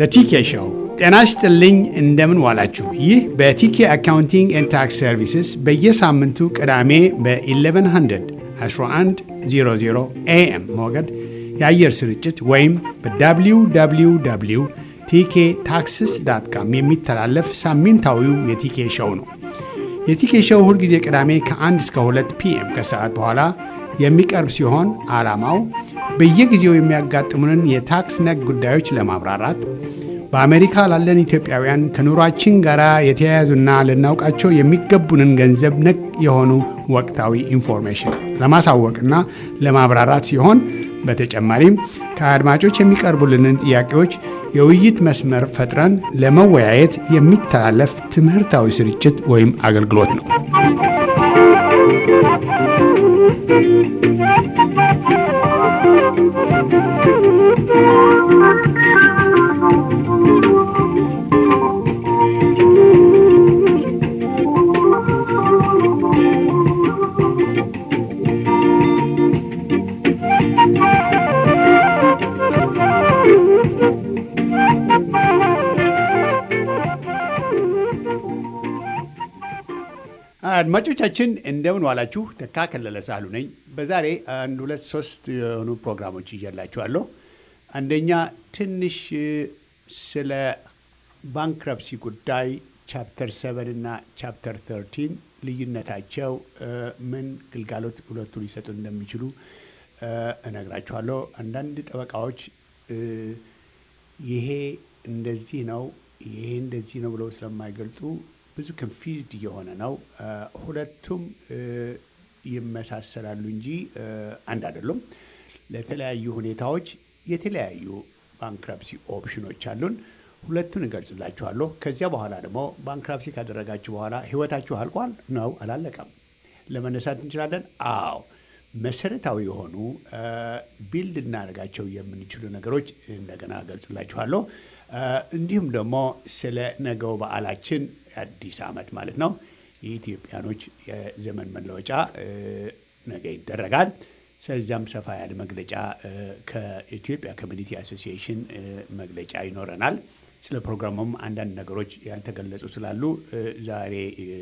ቲኬ ሾው። ጤና ይስጥልኝ፣ እንደምን ዋላችሁ። ይህ በቲኬ አካውንቲንግ ኤንድ ታክስ ሰርቪስስ በየሳምንቱ ቅዳሜ በ1100 1100 ኤኤም ሞገድ የአየር ስርጭት ወይም በwww ቲኬ ታክስስ ዳት ካም የሚተላለፍ ሳምንታዊው የቲኬ ሾው ነው። የቲኬ ሾው ሁልጊዜ ቅዳሜ ከ1 እስከ 2 ፒኤም ከሰዓት በኋላ የሚቀርብ ሲሆን ዓላማው በየጊዜው የሚያጋጥሙንን የታክስ ነክ ጉዳዮች ለማብራራት በአሜሪካ ላለን ኢትዮጵያውያን ከኑሯችን ጋር የተያያዙና ልናውቃቸው የሚገቡንን ገንዘብ ነክ የሆኑ ወቅታዊ ኢንፎርሜሽን ለማሳወቅና ለማብራራት ሲሆን በተጨማሪም ከአድማጮች የሚቀርቡልንን ጥያቄዎች የውይይት መስመር ፈጥረን ለመወያየት የሚተላለፍ ትምህርታዊ ስርጭት ወይም አገልግሎት ነው። አድማጮቻችን እንደምን ዋላችሁ። ተካ ከለለ ሳህሉ ነኝ። በዛሬ 1 2 3 የሆኑ ፕሮግራሞች ይዤላችኋለሁ። አንደኛ ትንሽ ስለ ባንክረፕሲ ጉዳይ ቻፕተር 7 እና ቻፕተር 13 ልዩነታቸው ምን ግልጋሎት ሁለቱ ሊሰጡ እንደሚችሉ እነግራችኋለሁ። አንዳንድ ጠበቃዎች ይሄ እንደዚህ ነው ይሄ እንደዚህ ነው ብለው ስለማይገልጹ ብዙ ኮንፊውዝድ እየሆነ ነው። ሁለቱም ይመሳሰላሉ እንጂ አንድ አይደሉም። ለተለያዩ ሁኔታዎች የተለያዩ ባንክራፕሲ ኦፕሽኖች አሉን። ሁለቱን እገልጽላችኋለሁ። ከዚያ በኋላ ደግሞ ባንክራፕሲ ካደረጋችሁ በኋላ ህይወታችሁ አልቋል ነው አላለቀም? ለመነሳት እንችላለን። አዎ፣ መሰረታዊ የሆኑ ቢልድ እናደርጋቸው የምንችሉ ነገሮች እንደገና እገልጽላችኋለሁ። እንዲሁም ደግሞ ስለ ነገው በዓላችን አዲስ ዓመት ማለት ነው የኢትዮጵያኖች የዘመን መለወጫ ነገ ይደረጋል። ስለዚያም ሰፋ ያለ መግለጫ ከኢትዮጵያ ኮሚኒቲ አሶሲዬሽን መግለጫ ይኖረናል። ስለ ፕሮግራሙም አንዳንድ ነገሮች ያልተገለጹ ስላሉ ዛሬ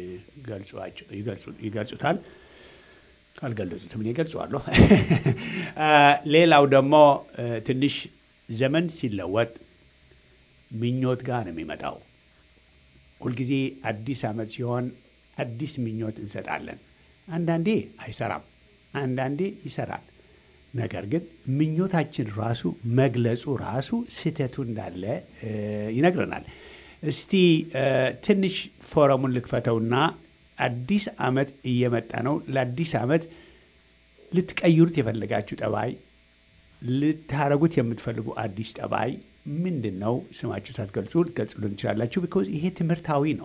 ይገልጹታል። ካልገለጹትም እኔ እገልጸዋለሁ። ሌላው ደግሞ ትንሽ ዘመን ሲለወጥ ምኞት ጋር ነው የሚመጣው። ሁልጊዜ አዲስ ዓመት ሲሆን አዲስ ምኞት እንሰጣለን። አንዳንዴ አይሰራም፣ አንዳንዴ ይሰራል። ነገር ግን ምኞታችን ራሱ መግለጹ ራሱ ስህተቱ እንዳለ ይነግረናል። እስቲ ትንሽ ፎረሙን ልክፈተውና አዲስ ዓመት እየመጣ ነው። ለአዲስ ዓመት ልትቀይሩት የፈለጋችሁ ጠባይ፣ ልታረጉት የምትፈልጉ አዲስ ጠባይ ምንድን ነው? ስማችሁ ሳትገልጹ ልትገልጹልን ትችላላችሁ። ቢኮዝ ይሄ ትምህርታዊ ነው።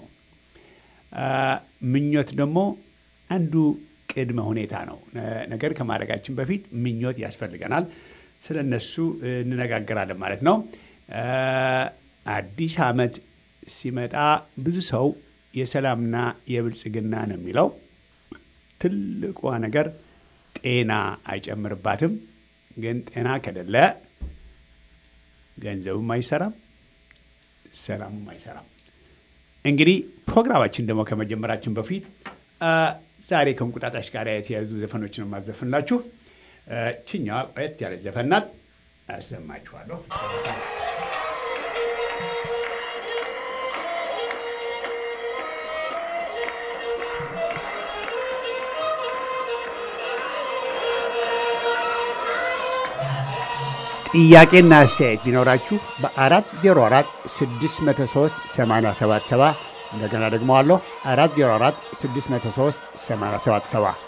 ምኞት ደግሞ አንዱ ቅድመ ሁኔታ ነው። ነገር ከማድረጋችን በፊት ምኞት ያስፈልገናል። ስለ እነሱ እንነጋገራለን ማለት ነው። አዲስ ዓመት ሲመጣ ብዙ ሰው የሰላምና የብልጽግና ነው የሚለው። ትልቋ ነገር ጤና አይጨምርባትም። ግን ጤና ከሌለ ገንዘቡም አይሰራም፣ ሰላሙም አይሰራም። እንግዲህ ፕሮግራማችን ደግሞ ከመጀመራችን በፊት ዛሬ ከእንቁጣጣሽ ጋር የተያዙ ዘፈኖችን ማዘፍንላችሁ። ችኛዋ ቆየት ያለ ዘፈን ናት፣ አሰማችኋለሁ። ጥያቄና አስተያየት ቢኖራችሁ በ404 603 877 እንደገና ደግሞ አለው 404 603 877።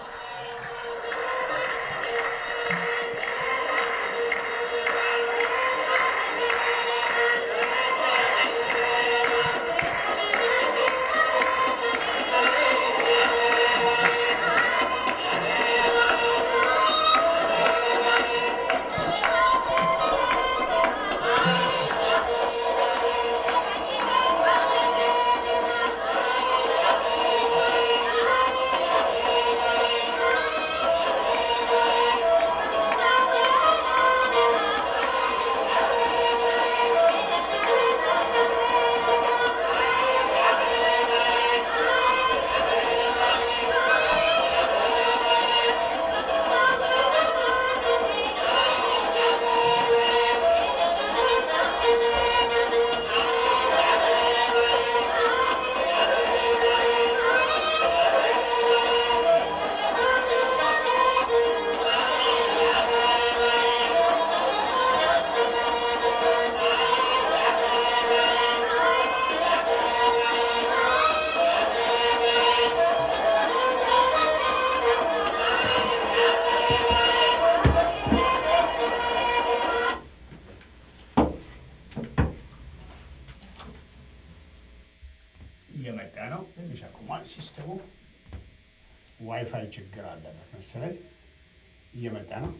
እየመጣ ነው። ትንሽ አቁሟል ሲስተሙ። ዋይፋይ ችግር አለበት መሰለኝ። እየመጣ ነው።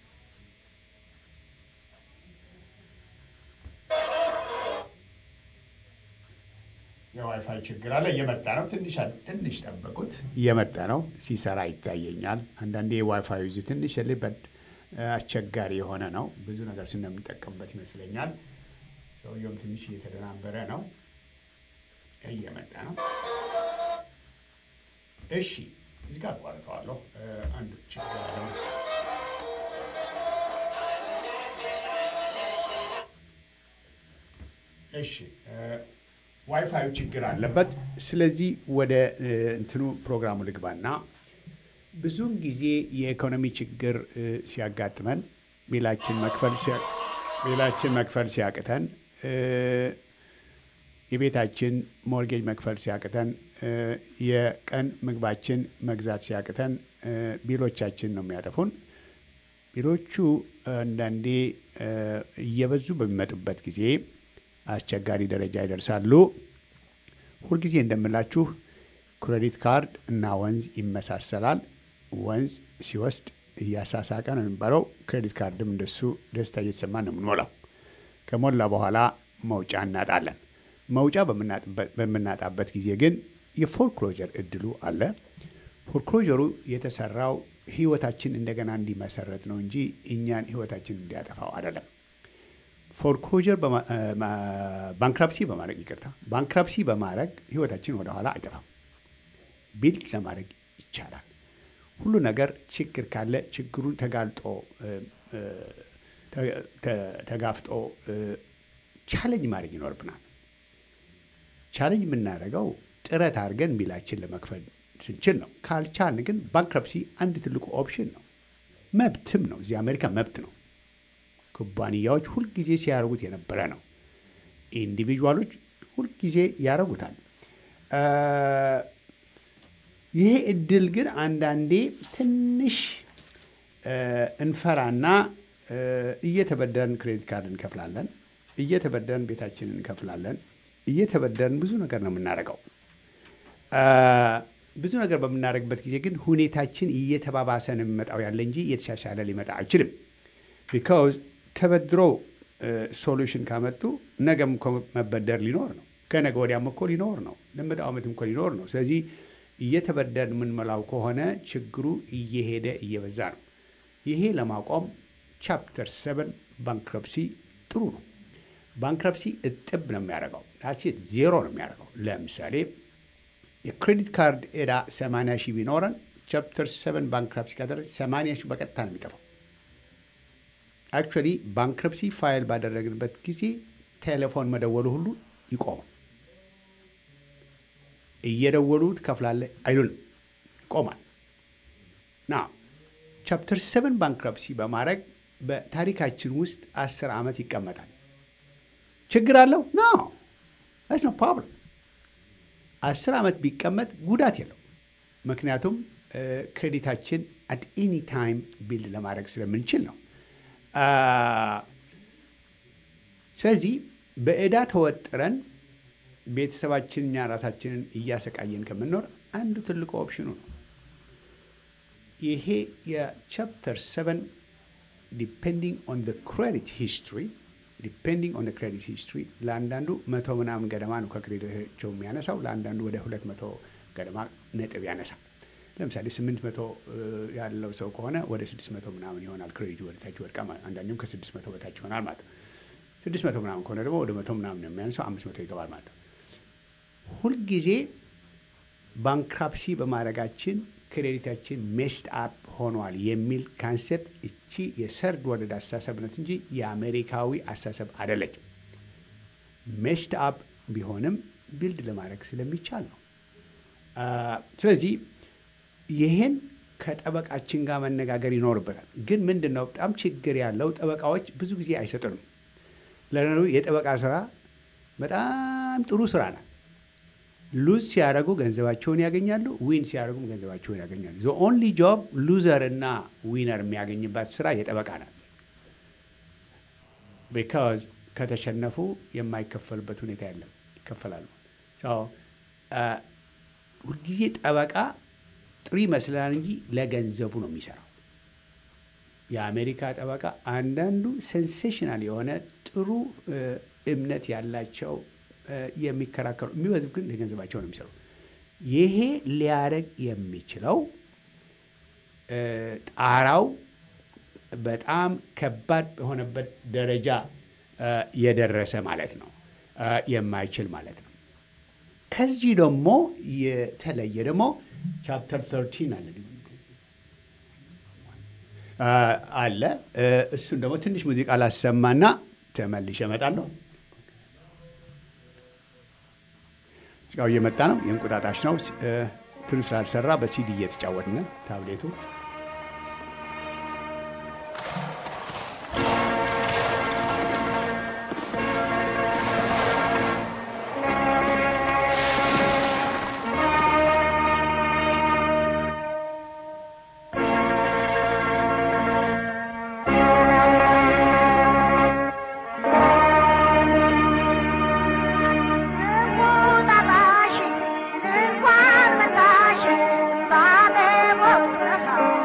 የዋይፋይ ችግር አለ። እየመጣ ነው። ትንሽ ጠበቁት። እየመጣ ነው። ሲሰራ ይታየኛል። አንዳንዴ ዋይፋይ ይዙ ትንሽ ልበድ አስቸጋሪ የሆነ ነው። ብዙ ነገር ስንጠቀምበት ይመስለኛል። ሰውየውም ትንሽ እየተደናበረ ነው። እየመጣ ነው። እሺ፣ እዚህ ጋር አቋርጠዋለሁ። አንዱ ችግር አለው። እሺ፣ ዋይፋዩ ችግር አለበት። ስለዚህ ወደ እንትኑ ፕሮግራሙ ልግባና ብዙውን ጊዜ የኢኮኖሚ ችግር ሲያጋጥመን ቢላችን መክፈል ሲያቅተን የቤታችን ሞርጌጅ መክፈል ሲያቅተን የቀን ምግባችን መግዛት ሲያቅተን ቢሎቻችን ነው የሚያጠፉን። ቢሎቹ አንዳንዴ እየበዙ በሚመጡበት ጊዜ አስቸጋሪ ደረጃ ይደርሳሉ። ሁልጊዜ እንደምላችሁ ክሬዲት ካርድ እና ወንዝ ይመሳሰላል። ወንዝ ሲወስድ እያሳሳቀ ነው የሚባለው። ክሬዲት ካርድም እንደሱ ደስታ እየተሰማን ነው የምንሞላው። ከሞላ በኋላ መውጫ እናጣለን። መውጫ በምናጣበት ጊዜ ግን የፎርክሎጀር እድሉ አለ። ፎርክሎጀሩ የተሰራው ህይወታችን እንደገና እንዲመሰረት ነው እንጂ እኛን ህይወታችን እንዲያጠፋው አይደለም። ፎርክሎጀር ባንክራፕሲ በማድረግ ህይወታችን ወደኋላ አይጠፋም። ቢልድ ለማድረግ ይቻላል። ሁሉ ነገር ችግር ካለ ችግሩን ተጋፍጦ ቻሌንጅ ማድረግ ይኖርብናል። ቻሌንጅ የምናደርገው ጥረት አድርገን ቢላችን ለመክፈል ስንችል ነው። ካልቻልን ግን ባንክረፕሲ አንድ ትልቁ ኦፕሽን ነው። መብትም ነው። እዚህ አሜሪካ መብት ነው። ኩባንያዎች ሁልጊዜ ሲያደርጉት የነበረ ነው። ኢንዲቪጁዋሎች ሁልጊዜ ያደርጉታል። ይሄ እድል ግን አንዳንዴ ትንሽ እንፈራና እየተበደርን ክሬዲት ካርድ እንከፍላለን፣ እየተበደርን ቤታችንን እንከፍላለን፣ እየተበደርን ብዙ ነገር ነው የምናደርገው። ብዙ ነገር በምናደርግበት ጊዜ ግን ሁኔታችን እየተባባሰ ነው የሚመጣው ያለ እንጂ እየተሻሻለ ሊመጣ አይችልም። ቢካውዝ ተበድሮ ሶሉሽን ካመጡ ነገም እኮ መበደር ሊኖር ነው። ከነገ ወዲያም እኮ ሊኖር ነው። ለመጣው ዓመትም እኮ ሊኖር ነው። ስለዚህ እየተበደርን የምንመላው ከሆነ ችግሩ እየሄደ እየበዛ ነው። ይሄ ለማቆም ቻፕተር 7 ባንክረፕሲ ጥሩ ነው። ባንክረፕሲ እጥብ ነው የሚያደርገው። ዳሴት ዜሮ ነው የሚያደርገው። ለምሳሌ የክሬዲት ካርድ ዕዳ 80 ሺህ ቢኖረን ቻፕተር 7 ባንክረፕሲ ካደረገ 80 ሺህ በቀጥታ ነው የሚጠፋው። አክቹዋሊ ባንክረፕሲ ፋይል ባደረግንበት ጊዜ ቴሌፎን መደወሉ ሁሉ ይቆማል። እየደወሉ ትከፍላለህ አይሉንም፣ ይቆማል። ና ቻፕተር 7 ባንክረፕሲ በማድረግ በታሪካችን ውስጥ 10 ዓመት ይቀመጣል። ችግር አለው? ኖ ዳትስ ኖ ፕሮብለም። 10 ዓመት ቢቀመጥ ጉዳት የለው። ምክንያቱም ክሬዲታችን አት ኤኒ ታይም ቢልድ ለማድረግ ስለምንችል ነው። ስለዚህ በዕዳ ተወጥረን ቤተሰባችን እኛ ራሳችንን እያሰቃየን ከምንኖር አንዱ ትልቁ ኦፕሽኑ ነው። ይሄ የቻፕተር 7 ዲፔንዲንግ ኦን ዘ ክሬዲት ሂስትሪ ለአንዳንዱ 100 ምናምን ገደማ ነው ከክሬዲታቸው የሚያነሳው። ለአንዳንዱ ወደ 200 ገደማ ነጥብ ያነሳል። ለምሳሌ 800 ያለው ሰው ከሆነ ወደ 600 ምናምን ይሆናል ክሬዲቱ ወደታች ወድቃ። አንዳንዱም ከ600 በታች ይሆናል ማለት ነው። 600 ምናምን ከሆነ ደግሞ ወደ 100 ምናምን ነው የሚያነሳው፣ 500 ይገባል ማለት ነው። ሁልጊዜ ባንክራፕሲ በማድረጋችን ክሬዲታችን ሜስድ አፕ ሆኗል የሚል ካንሴፕት እቺ የሰርድ ወርልድ አስተሳሰብ ነት እንጂ የአሜሪካዊ አስተሳሰብ አይደለችም። ሜስድ አፕ ቢሆንም ቢልድ ለማድረግ ስለሚቻል ነው። ስለዚህ ይህን ከጠበቃችን ጋር መነጋገር ይኖርበታል። ግን ምንድን ነው በጣም ችግር ያለው ጠበቃዎች ብዙ ጊዜ አይሰጡንም። ለነገሩ የጠበቃ ስራ በጣም ጥሩ ስራ ናት። ሉዝ ሲያደርጉ ገንዘባቸውን ያገኛሉ፣ ዊን ሲያደርጉም ገንዘባቸውን ያገኛሉ። ዘ ኦንሊ ጆብ ሉዘር እና ዊነር የሚያገኝባት ስራ የጠበቃ ናት። ቢካዝ ከተሸነፉ የማይከፈልበት ሁኔታ የለም፣ ይከፈላሉ። ሁልጊዜ ጠበቃ ጥሩ ይመስላል እንጂ ለገንዘቡ ነው የሚሰራው። የአሜሪካ ጠበቃ አንዳንዱ ሴንሴሽናል የሆነ ጥሩ እምነት ያላቸው የሚከራከሩ የሚበዙ ግን ለገንዘባቸው ነው የሚሰሩ። ይሄ ሊያደርግ የሚችለው ጣራው በጣም ከባድ በሆነበት ደረጃ የደረሰ ማለት ነው፣ የማይችል ማለት ነው። ከዚህ ደግሞ የተለየ ደግሞ ቻፕተር 13 አለ። እሱን ደግሞ ትንሽ ሙዚቃ ላሰማና ተመልሼ እመጣለሁ። ሙዚቃው እየመጣ ነው። የእንቁጣጣሽ ነው። ትሩ ስላልሰራ በሲዲ እየተጫወትን ነው ታብሌቱ። Bye.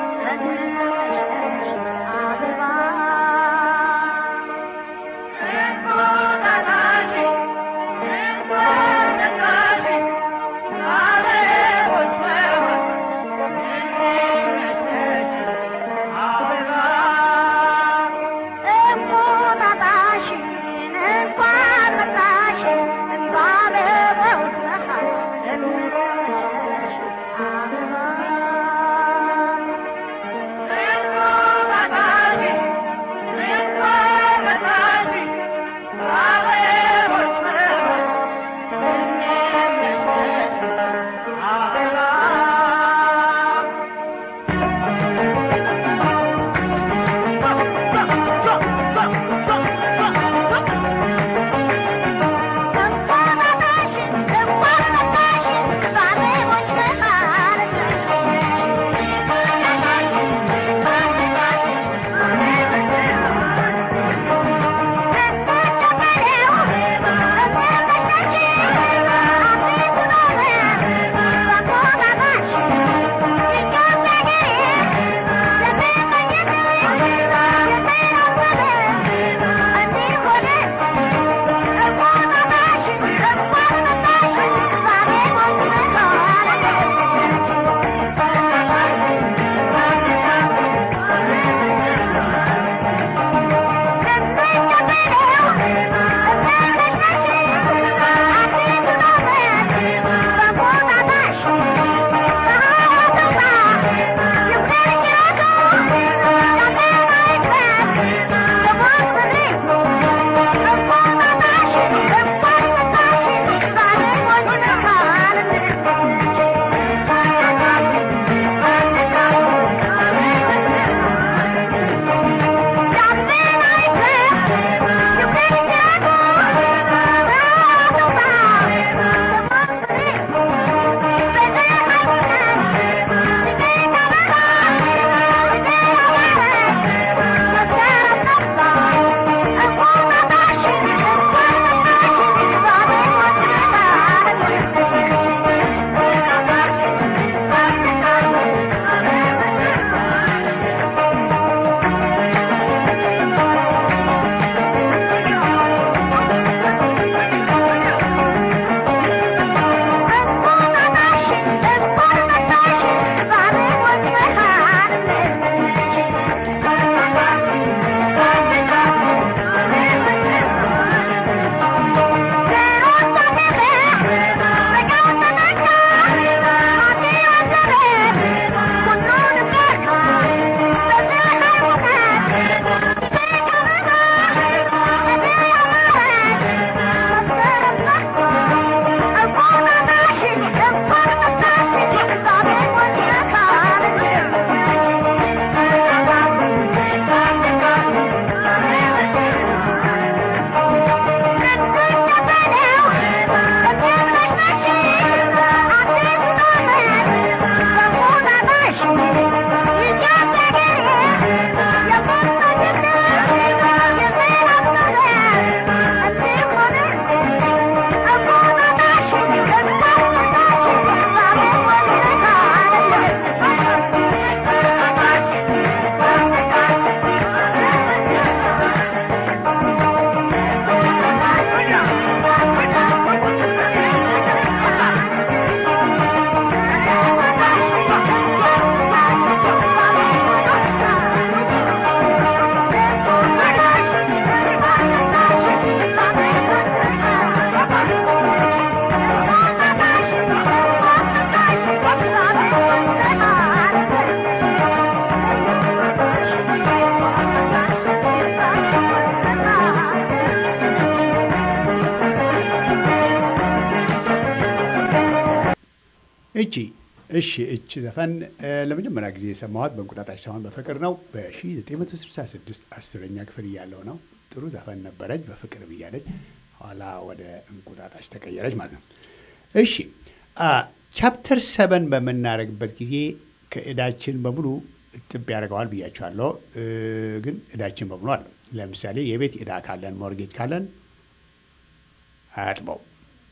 እቺ ዘፈን ለመጀመሪያ ጊዜ የሰማኋት በእንቁጣጣሽ ሳይሆን በፍቅር ነው። በ1966 10ኛ ክፍል እያለሁ ነው። ጥሩ ዘፈን ነበረች። በፍቅር ብያለች፣ ኋላ ወደ እንቁጣጣሽ ተቀየረች ማለት ነው። እሺ ቻፕተር 7 በምናደርግበት ጊዜ ከእዳችን በሙሉ እጥብ ያደርገዋል ብያቸዋለሁ። ግን እዳችን በሙሉ አለ። ለምሳሌ የቤት እዳ ካለን፣ ሞርጌጅ ካለን አያጥበው።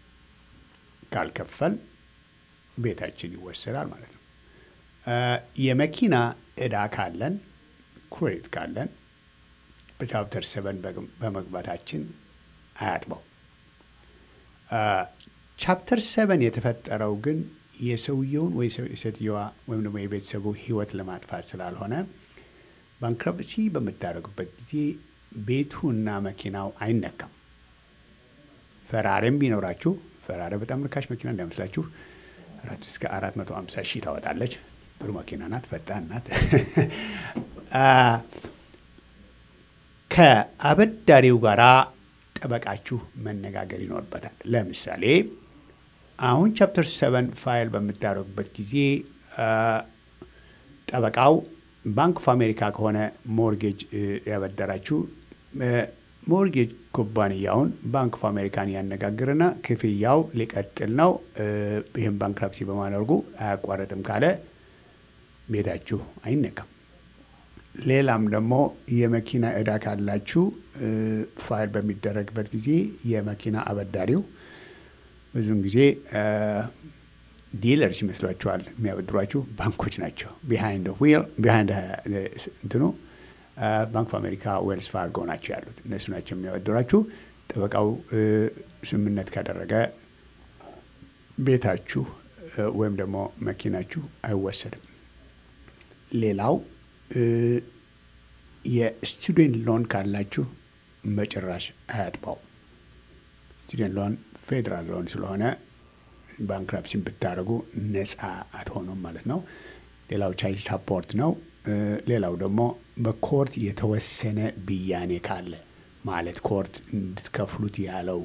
ካልከፈል ቤታችን ይወሰዳል ማለት ነው። የመኪና እዳ ካለን፣ ክሬዲት ካለን በቻፕተር 7 በመግባታችን አያጥበው። ቻፕተር 7 የተፈጠረው ግን የሰውየውን ወይ የሴትየዋ ወይም ደግሞ የቤተሰቡ ሕይወት ለማጥፋት ስላልሆነ ባንክረፕሲ በምታደርጉበት ጊዜ ቤቱና መኪናው አይነካም። ፈራሪም ቢኖራችሁ፣ ፈራሪ በጣም ርካሽ መኪና እንዳይመስላችሁ 4 እስከ 450 ሺህ ታወጣለች። ጥሩ መኪና ናት፣ ፈጣን ናት። ከአበዳሪው ጋራ ጠበቃችሁ መነጋገር ይኖርበታል። ለምሳሌ አሁን ቻፕተር 7 ፋይል በምታደርጉበት ጊዜ ጠበቃው ባንክ ኦፍ አሜሪካ ከሆነ ሞርጌጅ ያበደራችሁ ሞርጌጅ ኩባንያውን ባንክ ኦፍ አሜሪካን ያነጋግርና ክፍያው ሊቀጥል ነው፣ ይህም ባንክራፕሲ በማድረጉ አያቋረጥም ካለ ቤታችሁ አይነካም። ሌላም ደግሞ የመኪና እዳ ካላችሁ ፋይል በሚደረግበት ጊዜ የመኪና አበዳሪው ብዙውን ጊዜ ዲለርስ ይመስሏቸዋል። የሚያበድሯችሁ ባንኮች ናቸው። ቢሃይንድ እንትኑ ባንክ ኦፍ አሜሪካ፣ ዌልስ ፋርጎ ናቸው ያሉት። እነሱ ናቸው የሚያበድሯችሁ። ጠበቃው ስምምነት ካደረገ ቤታችሁ ወይም ደግሞ መኪናችሁ አይወሰድም። ሌላው የስቱደንት ሎን ካላችሁ በጭራሽ አያጥባው። ስቱደንት ሎን ፌዴራል ሎን ስለሆነ ባንክራፕሲን ብታደርጉ ነፃ አትሆኑም ማለት ነው። ሌላው ቻይልድ ሳፖርት ነው። ሌላው ደግሞ በኮርት የተወሰነ ብያኔ ካለ ማለት ኮርት እንድትከፍሉት ያለው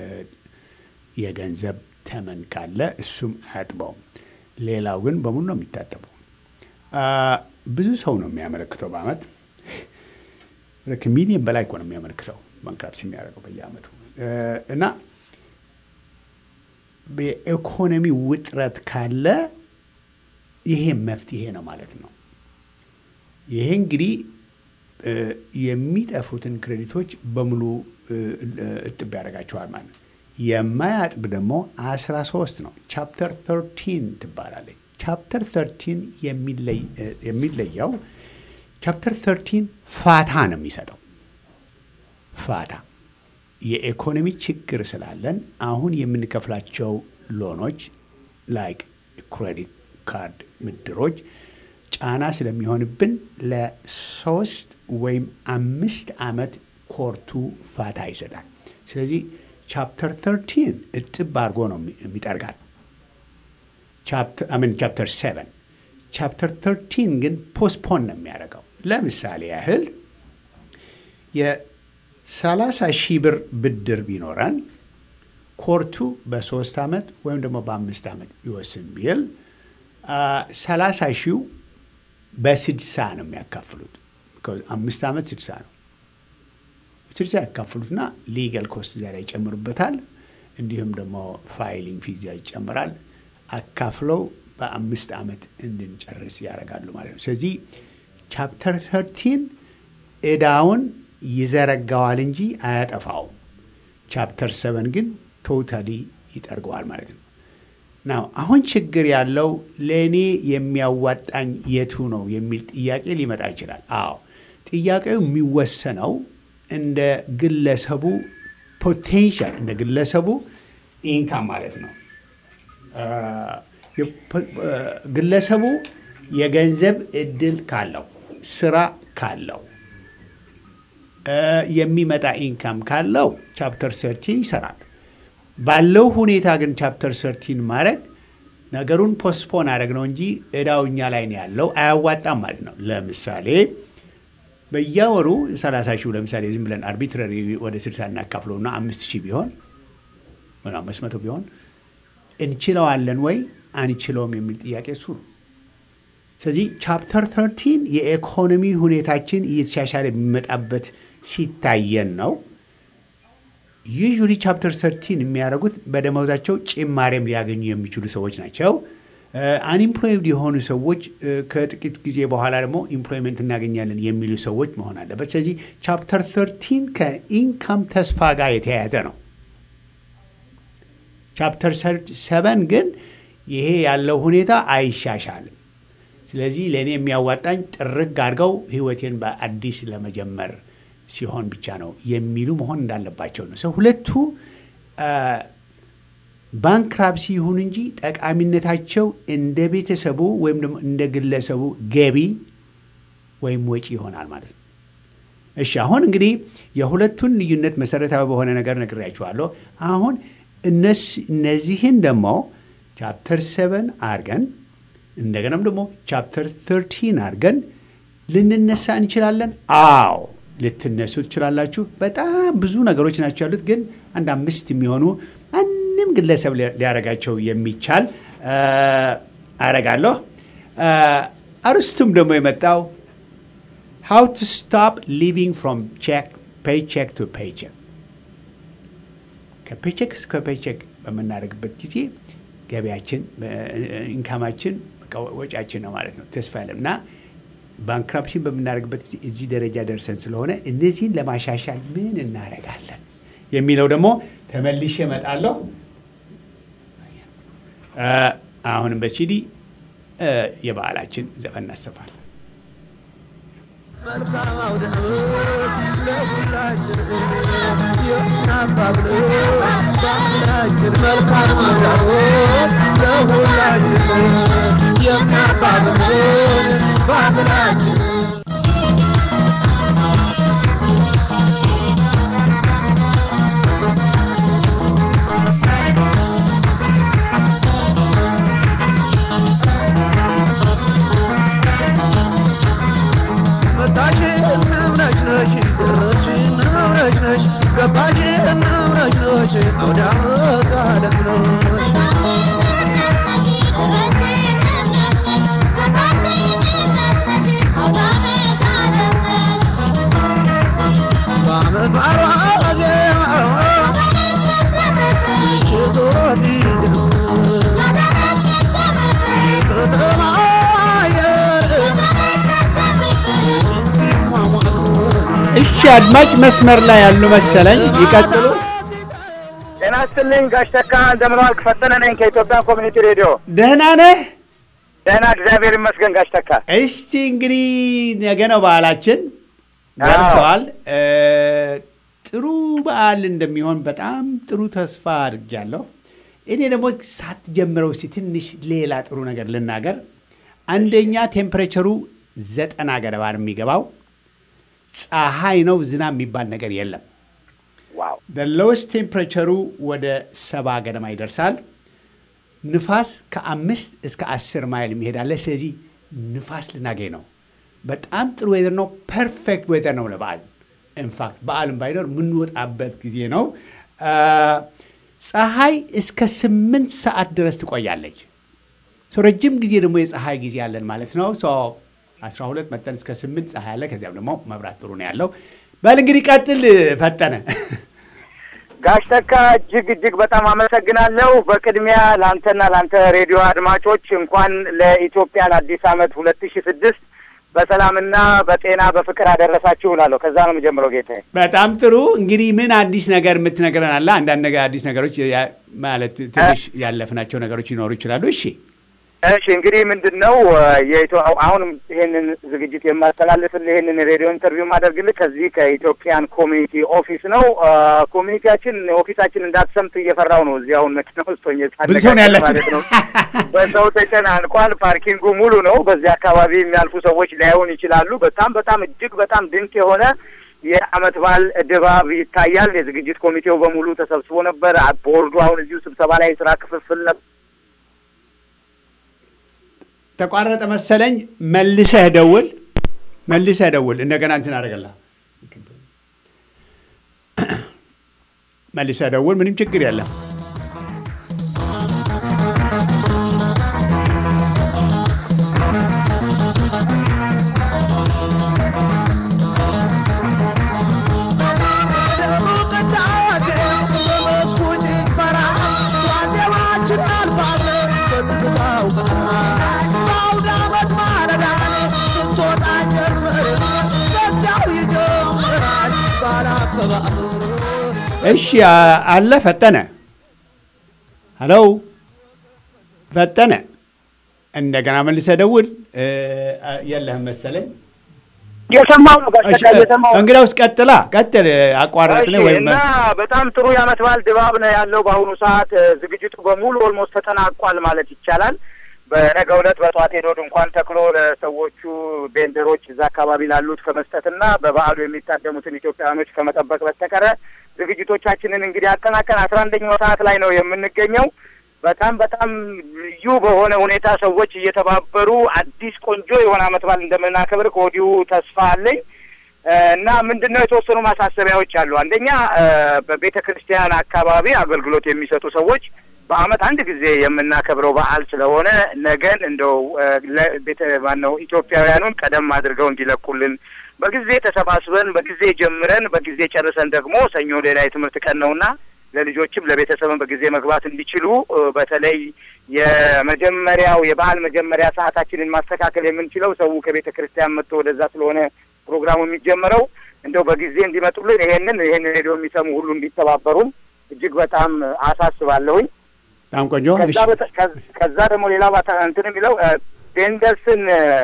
የገንዘብ ተመን ካለ እሱም አያጥባውም። ሌላው ግን በሙሉ ነው የሚታጠበው። ብዙ ሰው ነው የሚያመለክተው በአመት ከሚሊየን በላይ እኮ ነው የሚያመለክተው ባንክራፕሲ የሚያደርገው በየአመቱ እና በኢኮኖሚ ውጥረት ካለ ይሄ መፍትሄ ነው ማለት ነው። ይሄ እንግዲህ የሚጠፉትን ክሬዲቶች በሙሉ እጥብ ያደርጋቸዋል ማለት ነው። የማያጥብ ደግሞ 13 ነው። ቻፕተር 13 ትባላለች። ቻፕተር 13 የሚለየው ቻፕተር 13 ፋታ ነው የሚሰጠው። ፋታ የኢኮኖሚ ችግር ስላለን አሁን የምንከፍላቸው ሎኖች ላይክ ክሬዲት ካርድ ምድሮች ጫና ስለሚሆንብን ለ3 ወይም 5 ዓመት ኮርቱ ፋታ ይሰጣል። ስለዚህ ቻፕተር 13 እጥብ አድርጎ ነው የሚጠርጋል። ቻፕተር 7 ቻፕተር 13 ግን ፖስፖን ነው የሚያደርገው። ለምሳሌ ያህል የ30 ሺህ ብር ብድር ቢኖረን ኮርቱ በ3 ዓመት ወይም ደግሞ በ5 ዓመት ይወስን ቢል 30 ሺው በ60 ነው የሚያካፍሉት። 5 ዓመት 60 ነው። 60 ያካፍሉትና ሊጋል ኮስት ዛሬ ይጨምሩበታል። እንዲሁም ደግሞ ፋይሊንግ ፊዝ ይጨምራል። አካፍለው በ5 ዓመት እንድንጨርስ ያደርጋሉ ማለት ነው። ስለዚህ ቻፕተር 13 እዳውን ይዘረጋዋል እንጂ አያጠፋውም። ቻፕተር 7 ግን ቶታሊ ይጠርገዋል ማለት ነው። ናው አሁን ችግር ያለው ለእኔ የሚያዋጣኝ የቱ ነው የሚል ጥያቄ ሊመጣ ይችላል። አዎ ጥያቄው የሚወሰነው እንደ ግለሰቡ ፖቴንሻል፣ እንደ ግለሰቡ ኢንካም ማለት ነው። ግለሰቡ የገንዘብ እድል ካለው፣ ስራ ካለው፣ የሚመጣ ኢንካም ካለው ቻፕተር 13 ይሰራል። ባለው ሁኔታ ግን ቻፕተር 13 ማድረግ ነገሩን ፖስፖን አደረግ ነው እንጂ እዳው እኛ ላይ ነው ያለው፣ አያዋጣም ማለት ነው። ለምሳሌ በየወሩ 30 ሺህ ለምሳሌ ዝም ብለን አርቢትራሪ ወደ 60 እናካፍለውና 5000 ቢሆን ወላ 500 ቢሆን እንችለዋለን ወይ? አንችለውም የሚል ጥያቄ እሱ ነው። ስለዚህ ቻፕተር 13 የኢኮኖሚ ሁኔታችን እየተሻሻለ የሚመጣበት ሲታየን ነው። ዩዥዋሊ ቻፕተር 13 የሚያደርጉት በደመወዛቸው ጭማሬም ሊያገኙ የሚችሉ ሰዎች ናቸው። አንኢምፕሎይድ የሆኑ ሰዎች ከጥቂት ጊዜ በኋላ ደግሞ ኢምፕሎይመንት እናገኛለን የሚሉ ሰዎች መሆን አለበት። ስለዚህ ቻፕተር 13 ከኢንካም ተስፋ ጋር የተያያዘ ነው። ቻፕተር 7 ግን ይሄ ያለው ሁኔታ አይሻሻልም። ስለዚህ ለእኔ የሚያዋጣኝ ጥርግ አድርገው ህይወቴን በአዲስ ለመጀመር ሲሆን ብቻ ነው የሚሉ መሆን እንዳለባቸው ነው። ሰው ሁለቱ ባንክራፕሲ ይሁን እንጂ ጠቃሚነታቸው እንደ ቤተሰቡ ወይም ደግሞ እንደ ግለሰቡ ገቢ ወይም ወጪ ይሆናል ማለት ነው። እሺ አሁን እንግዲህ የሁለቱን ልዩነት መሰረታዊ በሆነ ነገር ነግሬያችኋለሁ። አሁን እነዚህን ደግሞ ቻፕተር 7 አድርገን እንደገናም ደግሞ ቻፕተር 13 አድርገን ልንነሳ እንችላለን። አዎ ልትነሱ ትችላላችሁ። በጣም ብዙ ነገሮች ናቸው ያሉት፣ ግን አንድ 5 የሚሆኑ ማንም ግለሰብ ሊያረጋቸው የሚቻል አረጋለሁ። አርስቱም ደግሞ የመጣው how to stop living from paycheck to paycheck። ከፔቼክ እስከ ፔቼክ በምናደርግበት ጊዜ ገቢያችን ኢንካማችን ወጪያችን ነው ማለት ነው ተስፋ ያለም እና ባንክራፕሽን በምናደርግበት እዚህ ደረጃ ደርሰን ስለሆነ እነዚህን ለማሻሻል ምን እናደርጋለን የሚለው ደግሞ ተመልሼ እመጣለሁ። አሁንም በሲዲ የበዓላችን ዘፈን እናሰማለን። እሺ አድማጭ መስመር ላይ ያሉ መሰለኝ ይቀጥሉ። ጤና ይስጥልኝ ጋሽ ተካ እንደምን ዋልክ? ፈጠነ ነኝ ከኢትዮጵያ ኮሚኒቲ ሬዲዮ። ደህና ነህ? ደህና እግዚአብሔር ይመስገን ጋሽ ተካ። እስቲ እንግዲህ ነገ ነው በዓላችን ደርሰዋል። ጥሩ በዓል እንደሚሆን በጣም ጥሩ ተስፋ አድርጃለሁ። እኔ ደግሞ ሳትጀምረው ትንሽ ሌላ ጥሩ ነገር ልናገር። አንደኛ ቴምፕሬቸሩ 90 ገደማ ነው የሚገባው። ፀሐይ ነው፣ ዝናብ የሚባል ነገር የለም። ዋው the lowest temperature ወደ 70 ገደማ ይደርሳል። ንፋስ ከ5 እስከ 10 ማይል ይሄዳል። ስለዚህ ንፋስ ልናገኝ ነው። በጣም ጥሩ ዌዘር ነው። ፐርፌክት ዌዘር ነው ለበዓል። ኢንፋክት በዓልም ባይኖር የምንወጣበት ጊዜ ነው። ፀሐይ እስከ 8 ሰዓት ድረስ ትቆያለች። ረጅም ጊዜ ደግሞ የፀሐይ ጊዜ ያለን ማለት ነው። 12 መጠን እስከ 8 ፀሐይ አለ። ከዚያም ደግሞ መብራት ጥሩ ነው ያለው። በል እንግዲህ ቀጥል ፈጠነ። ጋሽ ተካ እጅግ በጣም አመሰግናለሁ። በቅድሚያ ላንተና ላንተ ሬዲዮ አድማጮች እንኳን ለኢትዮጵያ ለአዲስ ዓመት 2006 በሰላምና በጤና በፍቅር አደረሳችሁ እላለሁ። ከዛ ነው የምጀምረው ጌታዬ። በጣም ጥሩ። እንግዲህ ምን አዲስ ነገር የምትነግረን አለ? አንዳንድ ነገር አዲስ ነገሮች ማለት ትንሽ ያለፍናቸው ነገሮች ይኖሩ ይችላሉ። እሺ እንግዲህ ምንድነው አሁን ይሄንን ዝግጅት የማስተላልፍልህ ይሄንን ሬዲዮ ኢንተርቪው ማድረግልህ ከዚህ ከኢትዮጵያን ኮሚኒቲ ኦፊስ ነው። ኦፊሳችን እንዳትሰምት እየፈራው ነው። እዚህ አሁን መኪና ውስጥ ሆኜ ማለት ነው። በሰው ተጨናንቋል። ፓርኪንጉ ሙሉ ነው። በዚህ አካባቢ የሚያልፉ ሰዎች ላይሆን ይችላሉ። በጣም እጅግ በጣም ድንቅ የሆነ የዓመት በዓል ድባብ ይታያል። የዝግጅት ኮሚቴው በሙሉ ተሰብስቦ ነበር። ቦርዱ አሁን እዚሁ ስብሰባ ላይ ስራ ክፍፍል ነበር። ተቋረጠ መሰለኝ። መልሰህ ደውል እንደገና እንትን አደረገላ። መልሰህ ደውል፣ ምንም ችግር የለም። እሺ አለ ፈጠነ ሄሎ ፈጠነ እንደገና መልሰህ ደውል የለህም መሰለኝ የሰማው ነው ጋር የሰማው እንግዲያውስ ቀጥል አቋራጥነ ወይም እና በጣም ጥሩ ያመት በዓል ድባብ ነው ያለው በአሁኑ ሰዓት ዝግጅቱ በሙሉ ኦልሞስት ተጠናቋል ማለት ይቻላል በነገው ዕለት በጧት ሄዶ እንኳን ተክሎ ለሰዎቹ ቤንደሮች እዛ አካባቢ ላሉት ከመስጠትና በበዓሉ የሚታደሙትን ኢትዮጵያውያኖች ከመጠበቅ በስተቀር ዝግጅቶቻችንን እንግዲህ አጠናቀን 11ኛው ሰዓት ላይ ነው የምንገኘው በጣም ልዩ በሆነ ሁኔታ ሰዎች እየተባበሩ አዲስ ቆንጆ የሆነ አመት በዓል እንደምናከብር ከወዲሁ ተስፋ አለኝ እና ምንድነው የተወሰኑ ማሳሰቢያዎች አሉ አንደኛ በቤተ ክርስቲያን አካባቢ አገልግሎት የሚሰጡ ሰዎች በአመት አንድ ጊዜ የምናከብረው በዓል ስለሆነ ነገን እንደው ለቤተ ማነው ኢትዮጵያውያኑን ቀደም አድርገው እንዲለቁልን በጊዜ ተሰባስበን በጊዜ ጀምረን በጊዜ ጨርሰን ደግሞ ሰኞ ሌላ የትምህርት ቀን ነውና ለልጆችም ለቤተሰብም በጊዜ መግባት እንዲችሉ በተለይ የመጀመሪያው የበዓል መጀመሪያ ሰዓታችንን ማስተካከል የምንችለው ሰው ከቤተ ክርስቲያን መጥቶ ወደዛ ስለሆነ ፕሮግራሙ የሚጀምረው እንደው በጊዜ እንዲመጡልን ይሄንን ሬዲዮ የሚሰሙ ሁሉ እንዲተባበሩን እጅግ በጣም አሳስባለሁኝ በጣም ቆንጆ ከዛ ደግሞ ሌላ ባታ እንትን የሚለው ቤንደርስን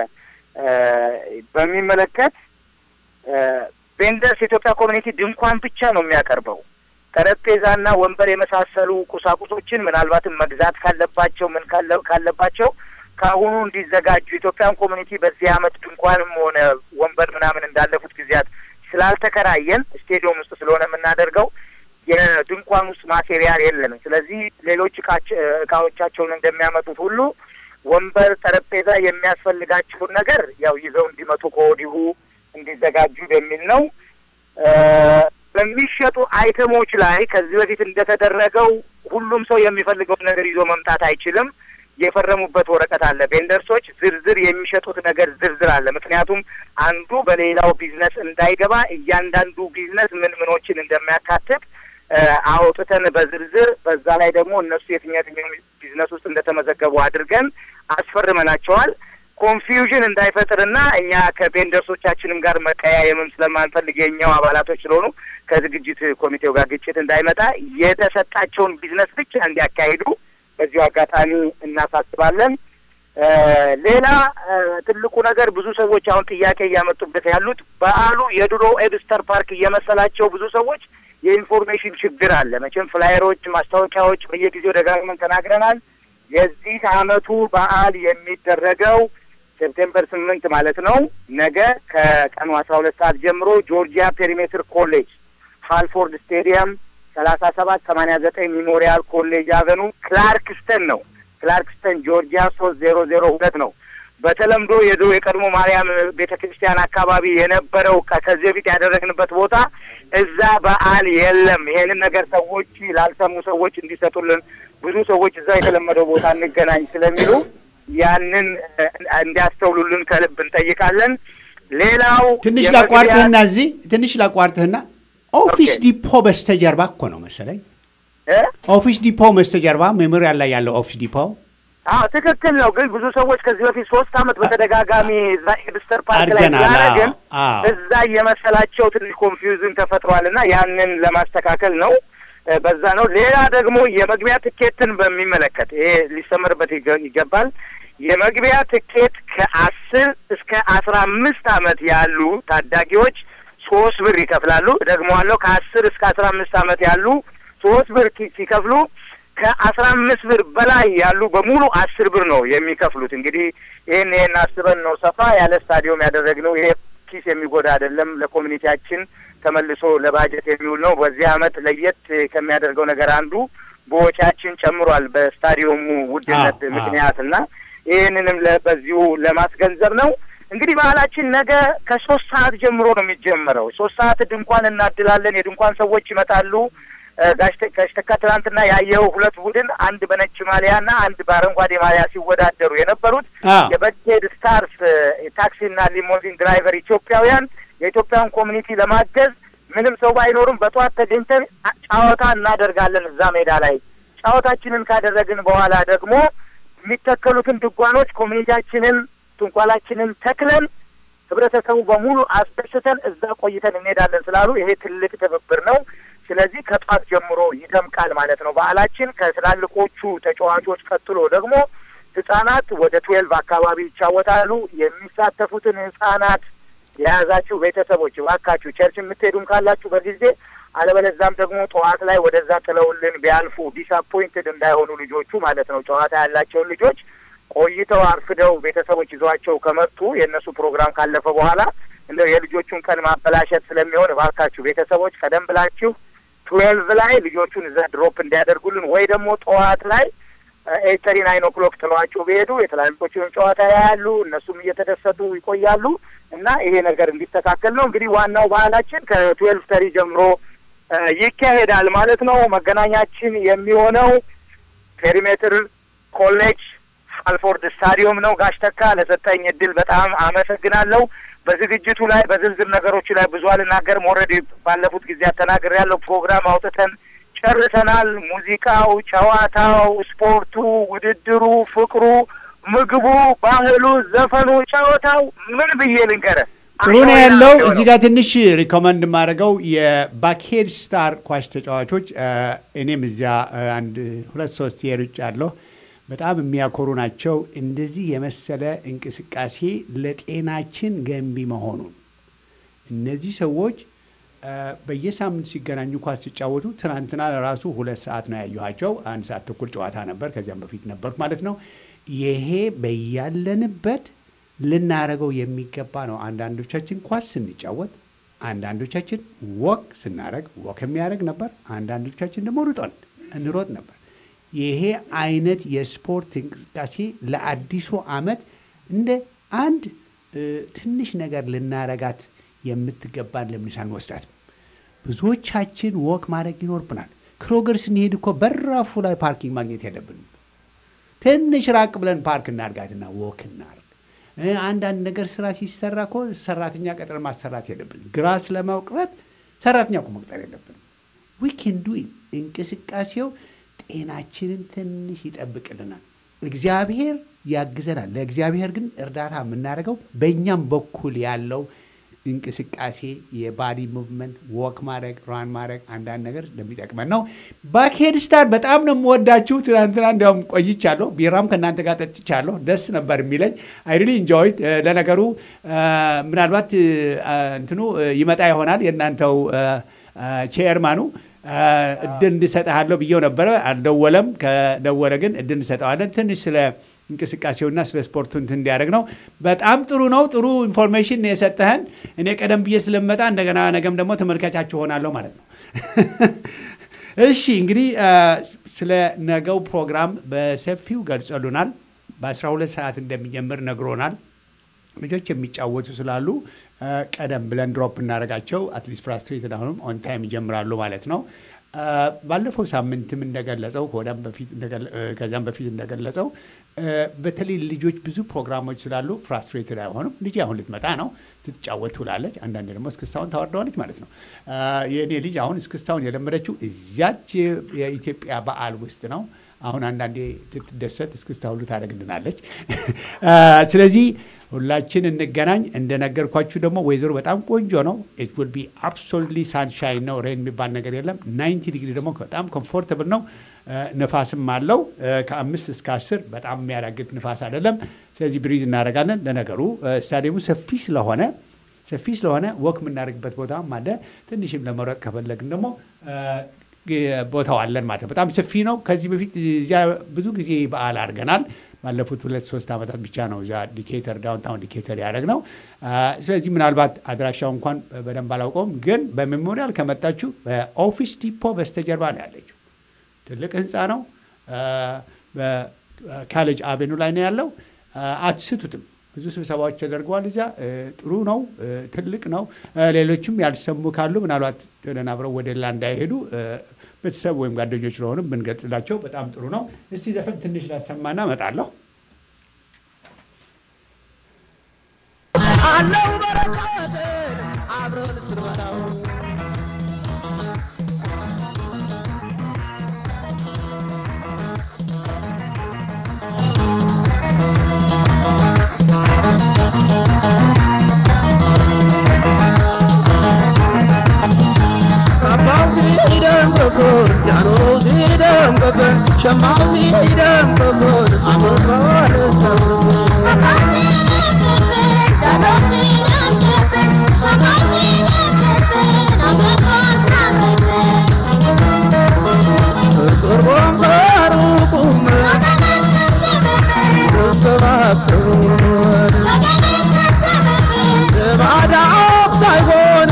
በሚመለከት ቤንደርስ ኢትዮጵያ ኮሚኒቲ ድንኳን ብቻ ነው የሚያቀርበው ጠረጴዛና ወንበር የመሳሰሉ ቁሳቁሶችን ምናልባትም መግዛት ካለባቸው ምን ካለባቸው ካሁኑ እንዲዘጋጁ ኢትዮጵያን ኮሚኒቲ በዚህ አመት ድንኳንም ሆነ ወንበር ምናምን እንዳለፉት ጊዜያት ስላልተከራየን ስቴዲየም ውስጥ ስለሆነ የምናደርገው የድንኳን ውስጥ ማቴሪያል የለንም ስለዚህ ሌሎች እቃዎቻቸውን እንደሚያመጡት ሁሉ ወንበር ጠረጴዛ የሚያስፈልጋቸውን ነገር ያው ይዘው እንዲመጡ ከወዲሁ እንዲዘጋጁ በሚል ነው በሚሸጡ አይተሞች ላይ ከዚህ በፊት እንደተደረገው ሁሉም ሰው የሚፈልገው ነገር ይዞ መምጣት አይችልም የፈረሙበት ወረቀት አለ ቤንደርሶች ዝርዝር የሚሸጡት ነገር ዝርዝር አለ ምክንያቱም አንዱ በሌላው ቢዝነስ እንዳይገባ እያንዳንዱ ቢዝነስ ምኖችን እንደሚያካትት አውጥተን በዝርዝር በዛ ላይ ደግሞ እነሱ የትኛው ቢዝነስ ውስጥ እንደተመዘገቡ አድርገን አስፈርመናቸዋል ኮንፊውዥን እንዳይፈጥርና እኛ ከቤንደርሶቻችንም ጋር መቀያየምም ስለማንፈልግ የኛው አባላቶች ስለሆኑ ከዝግጅት ኮሚቴው ጋር ግጭት እንዳይመጣ የተሰጣቸውን ቢዝነስ ብቻ እንዲያካሂዱ በዚሁ አጋጣሚ እናሳስባለን ሌላ ትልቁ ነገር ብዙ ሰዎች አሁን ጥያቄ እያመጡበት ያሉት በዓሉ የድሮ ኤብስተር ፓርክ እየመሰላቸው ብዙ ሰዎች የኢንፎርሜሽን ችግር አለ መቼም ፍላየሮች ማስታወቂያዎች በየጊዜው ደጋግመን ተናግረናል የዚህ አመቱ በዓል የሚደረገው ሴፕቴምበር 8 ማለት ነው ነገ ከቀኑ 12 ሰዓት ጀምሮ ጆርጂያ ፔሪሜትር ኮሌጅ ሃልፎርድ ስቴዲየም 3789 ሜሞሪያል ኮሌጅ አቨኑ ክላርክስተን ነው ክላርክስተን ጆርጂያ 3002 ነው በተለምዶ የቀድሞ ማርያም ቤተክርስቲያን አካባቢ የነበረው ከዚህ በፊት ያደረግንበት ቦታ እዛ በዓል የለም ይሄንን ነገር ሰዎች ላልሰሙ ሰዎች እንዲሰጡልን ብዙ ሰዎች እዛ የተለመደው ቦታ እንገናኝ ስለሚሉ ያንን እንዲያስተውሉልን ከልብ እንጠይቃለን ሌላው ትንሽ ላቋርጥህና ኦፊስ ዲፖ በስተጀርባ እኮ ነው መሰለኝ ኦፊስ ዲፖ በስተጀርባ ሜሞሪያል ላይ ያለው ኦፊስ ዲፖ ትክክል ነው ግን ብዙ ሰዎች ከዚህ በፊት 3 አመት በተደጋጋሚ እዛ ኤብስተር ፓርክ ላይ ያደረግን እዛ የመሰላቸው ትንሽ ኮንፊውዥን ተፈጥሯልና ያንን ለማስተካከል ነው በዛ ነው ሌላ ደግሞ የመግቢያ ትኬትን በሚመለከት ይሄ ሊሰመርበት ይገባል የመግቢያ ትኬት ከ10 እስከ 15 አመት ያሉ ታዳጊዎች 3 ብር ይከፍላሉ ደግሞ አለው ከ10 እስከ 15 አመት ያሉ 3 ብር ሲከፍሉ ከ15 ብር በላይ ያሉ በሙሉ 10 ብር ነው የሚከፍሉት እንግዲህ ይሄን አስበን ነው ሰፋ ያለ ስታዲየም ያደረግነው ይሄ ኪስ የሚጎዳ አይደለም ለኮሚኒቲያችን ተመልሶ ለባጀት የሚውል ነው በዚህ አመት ለየት ከሚያደርገው ነገር አንዱ በወጫችን ጨምሯል በስታዲየሙ ውድነት ምክንያትና ይሄንንም በዚሁ ለማስገንዘብ ነው እንግዲህ በዓላችን ነገ ከ3 ሰዓት ጀምሮ ነው የሚጀምረው 3 ሰዓት ድንኳን እናድላለን የድንኳን ሰዎች ይመጣሉ ጋሽተካ ትናንትና ያየው ሁለት ቡድን አንድ በነጭ ማሊያና አንድ በአረንጓዴ ማሊያ ሲወዳደሩ የነበሩት የበኬድ ስታርስ ታክሲና ሊሞዚን ድራይቨር ኢትዮጵያውያን የኢትዮጵያን ኮሚኒቲ ለማገዝ ምንም ሰው ባይኖርም በጧት ተገኝተን ጫወታ እናደርጋለን እዛ ሜዳ ላይ ጫወታችንን ካደረግን በኋላ ደግሞ የሚተከሉትን ድጓኖች ኮሚኒቲያችንን ጥንቋላችንን ተክለን ህብረተሰቡ በሙሉ አስደስተን እዛ ቆይተን እንሄዳለን ስላሉ ይሄ ትልቅ ትብብር ነው። ስለዚህ ከጧት ጀምሮ ይደምቃል ማለት ነው በዓላችን። ከትላልቆቹ ተጫዋቾች ቀጥሎ ደግሞ ህጻናት ወደ 12 አካባቢ ይጫወታሉ። የሚሳተፉትን ህጻናት የያዛችሁ ቤተሰቦች እባካችሁ ቸርች የምትሄዱም ካላችሁ በጊዜ አለበለዚያም ደግሞ ጠዋት ላይ ወደዛ ጥለውልን ቢያልፉ ዲስአፖይንትድ እንዳይሆኑ ልጆቹ ማለት ነው። ጨዋታ ያላቸውን ልጆች ቆይተው አርፍደው ቤተሰቦች ይዟቸው ከመጡ የእነሱ ፕሮግራም ካለፈ በኋላ እንደው የልጆቹን ቀን ማበላሸት ስለሚሆን እባካችሁ ቤተሰቦች ቀደም ብላችሁ 12 ላይ ልጆቹን እዛ ድሮፕ እንዲያደርጉልን ወይ ደግሞ ጠዋት ላይ 8:39 o'clock ጥለዋቸው ቢሄዱ የተላልቆቹን ጨዋታ ያያሉ፣ እነሱም እየተደሰቱ ይቆያሉ እና ይሄ ነገር እንዲስተካከል ነው። እንግዲህ ዋናው ባህላችን ከ12:30 ጀምሮ ይካሄዳል ማለት ነው። መገናኛችን የሚሆነው ፔሪሜትር ኮሌጅ አልፎርድ ስታዲየም ነው። ጋሽ ተካ ለሰጠኝ እድል በጣም አመሰግናለሁ። በዝግጅቱ ላይ በዝርዝር ነገሮች ላይ ብዙ አልናገርም። ኦልሬዲ ባለፉት ጊዜያት ተናግሬያለሁ። ፕሮግራም አውጥተን ጨርሰናል። ሙዚቃው፣ ጨዋታው፣ ስፖርቱ፣ ውድድሩ፣ ፍቅሩ፣ ምግቡ፣ ባህሉ፣ ዘፈኑ፣ ጨዋታው ምን ብዬ ልንገርህ ጥሩ ነው ያለው። እዚህ ጋር ትንሽ ሪኮመንድ ማድረገው የባክሄድ ስታር ኳስ ተጫዋቾች እኔም እዚያ 1-2-3 የሩጫ አለሁ በጣም የሚያኮሩ ናቸው። እንደዚህ የመሰለ እንቅስቃሴ ለጤናችን ገንቢ መሆኑን እነዚህ ሰዎች በየሳምንቱ ሲገናኙ ኳስ ሲጫወቱ ትናንትና ለራሱ 2 ሰዓት ነው ያየኋቸው። 1 ሰዓት ተኩል ጨዋታ ነበር፣ ከዚያም በፊት ነበር ማለት ነው። ይሄ በያለንበት ልናረገው የሚገባ ነው። አንዳንዶቻችን ኳስ ስንጫወት፣ አንዳንዶቻችን ወክ ስናረግ ወክ የሚያደርግ ነበር፣ አንዳንዶቻችን ደግሞ እንሮጥ ነበር። ይሄ አይነት የስፖርት እንቅስቃሴ ለአዲሱ ዓመት እንደ አንድ ትንሽ ነገር ልናረጋት የምትገባን ለምን ሳንወስዳት? ብዙዎቻችን ወክ ማድረግ ይኖርብናል። ክሮገር ስንሄድ እኮ በራፉ ላይ ፓርኪንግ ማግኘት የለብንም። ትንሽ ራቅ ብለን ፓርክ እናርጋትና ወክ እናርግ። አንዳንድ ነገር ስራ ሲሰራ እኮ ሰራተኛ ቀጥረን ማሰራት የለብንም። ግራስ ለማውቅረት ሰራተኛ እኮ መቅጠር የለብንም። ዊ ካን ዱ ኢት። እንቅስቃሴው ጤናችንን ትንሽ ይጠብቅልናል። እግዚአብሔር ያግዘናል። ለእግዚአብሔር ግን እርዳታ የምናደርገው በእኛም በኩል ያለው እንቅስቃሴ የባዲ ሙቭመንት ወክ ማድረግ ራን ማድረግ አንዳንድ ነገር እንደሚጠቅመን ነው። ባክሄድ ስታር በጣም ነው የምወዳችሁ። ትናንትና እንዲያውም ቆይቻለሁ፣ ቢራም ከእናንተ ጋር ጠጥቻለሁ። ደስ ነበር የሚለኝ። አይ ሪሊ ኢንጆይድ። ለነገሩ ምናልባት እንትኑ ይመጣ ይሆናል የእናንተው ቼርማኑ እድል እንድሰጥሃለሁ ብዬው ነበረ። አልደወለም። ከደወለ ግን እድል እንሰጠዋለን። ትንሽ ስለ እንቅስቃሴውና ስለ ስፖርቱ እንትን እንዲያደርግ ነው። በጣም ጥሩ ነው። ጥሩ ኢንፎርሜሽን የሰጠህን። እኔ ቀደም ብዬ ስለመጣ እንደገና ነገም ደግሞ ተመልካቻችሁ ሆናለሁ ማለት ነው። እሺ እንግዲህ ስለ ነገው ፕሮግራም በሰፊው ገልጸሉናል። በ12 ሰዓት እንደሚጀምር ነግሮናል። ልጆች የሚጫወቱ ስላሉ ቀደም ብለን ድሮፕ እናደርጋቸው። አትሊስት ፍራስትሬትድ አሁንም ኦን ታይም ይጀምራሉ ማለት ነው። ባለፈው ሳምንትም እንደገለጸው ከዚያም በፊት እንደገለጸው በተለይ ልጆች ብዙ ፕሮግራሞች ስላሉ ፍራስትሬትድ አይሆኑም። ልጅ አሁን ልትመጣ ነው፣ ስትጫወት ትውላለች። አንዳንዴ ደግሞ እስክስታውን ታወርደዋለች ማለት ነው። የእኔ ልጅ አሁን እስክስታውን የለመደችው እዚያች የኢትዮጵያ በዓል ውስጥ ነው። አሁን አንዳንዴ ትደሰት እስክስታ ሁሉ ታደርግልናለች። ስለዚህ ሁላችን እንገናኝ። እንደነገርኳችሁ ደግሞ ወይዘሮ በጣም ቆንጆ ነው። ኢት ዊል ቢ አብሶሉትሊ ሳንሻይን ነው። ሬን የሚባል ነገር የለም። 90 ዲግሪ ደግሞ በጣም ኮምፎርታብል ነው። ንፋስም አለው። ከ5 እስከ 10 በጣም የሚያዳግት ንፋስ አይደለም። ስለዚህ ብሪዝ እናደርጋለን። ለነገሩ ስታዲየሙ ሰፊ ስለሆነ ወክ የምናደርግበት ቦታም አለ። ትንሽም ለመሮጥ ከፈለግን ደግሞ ቦታው አለን ማለት ነው። በጣም ሰፊ ነው። ከዚህ በፊት እዚያ ብዙ ጊዜ በዓል አድርገናል። ባለፉት 2-3 ዓመታት ብቻ ነው እዚያ ዲኬተር ዳውንታውን ዲኬተር ያደረግነው። ስለዚህ ምናልባት አድራሻው እንኳን በደንብ አላውቀውም፣ ግን በሜሞሪያል ከመጣችሁ በኦፊስ ዲፖ በስተጀርባ ነው ያለችው። ትልቅ ህንፃ ነው። በካሌጅ አቬኑ ላይ ነው ያለው። አትስቱትም። ብዙ ስብሰባዎች ተደርገዋል እዚያ። ጥሩ ነው፣ ትልቅ ነው። ሌሎችም ያልሰሙ ካሉ ምናልባት ተደናብረው ወደ ሌላ እንዳይሄዱ ቤተሰብ ወይም ጓደኞች ስለሆኑ ብንገልጽላቸው በጣም ጥሩ ነው። እስቲ ዘፈን ትንሽ ላሰማና እመጣለሁ። አለው በረከት አብረን ስንበላው شمعتي إيدان بفور عمر والسر قربان باروكم سبع سرور بعد عاب صايبون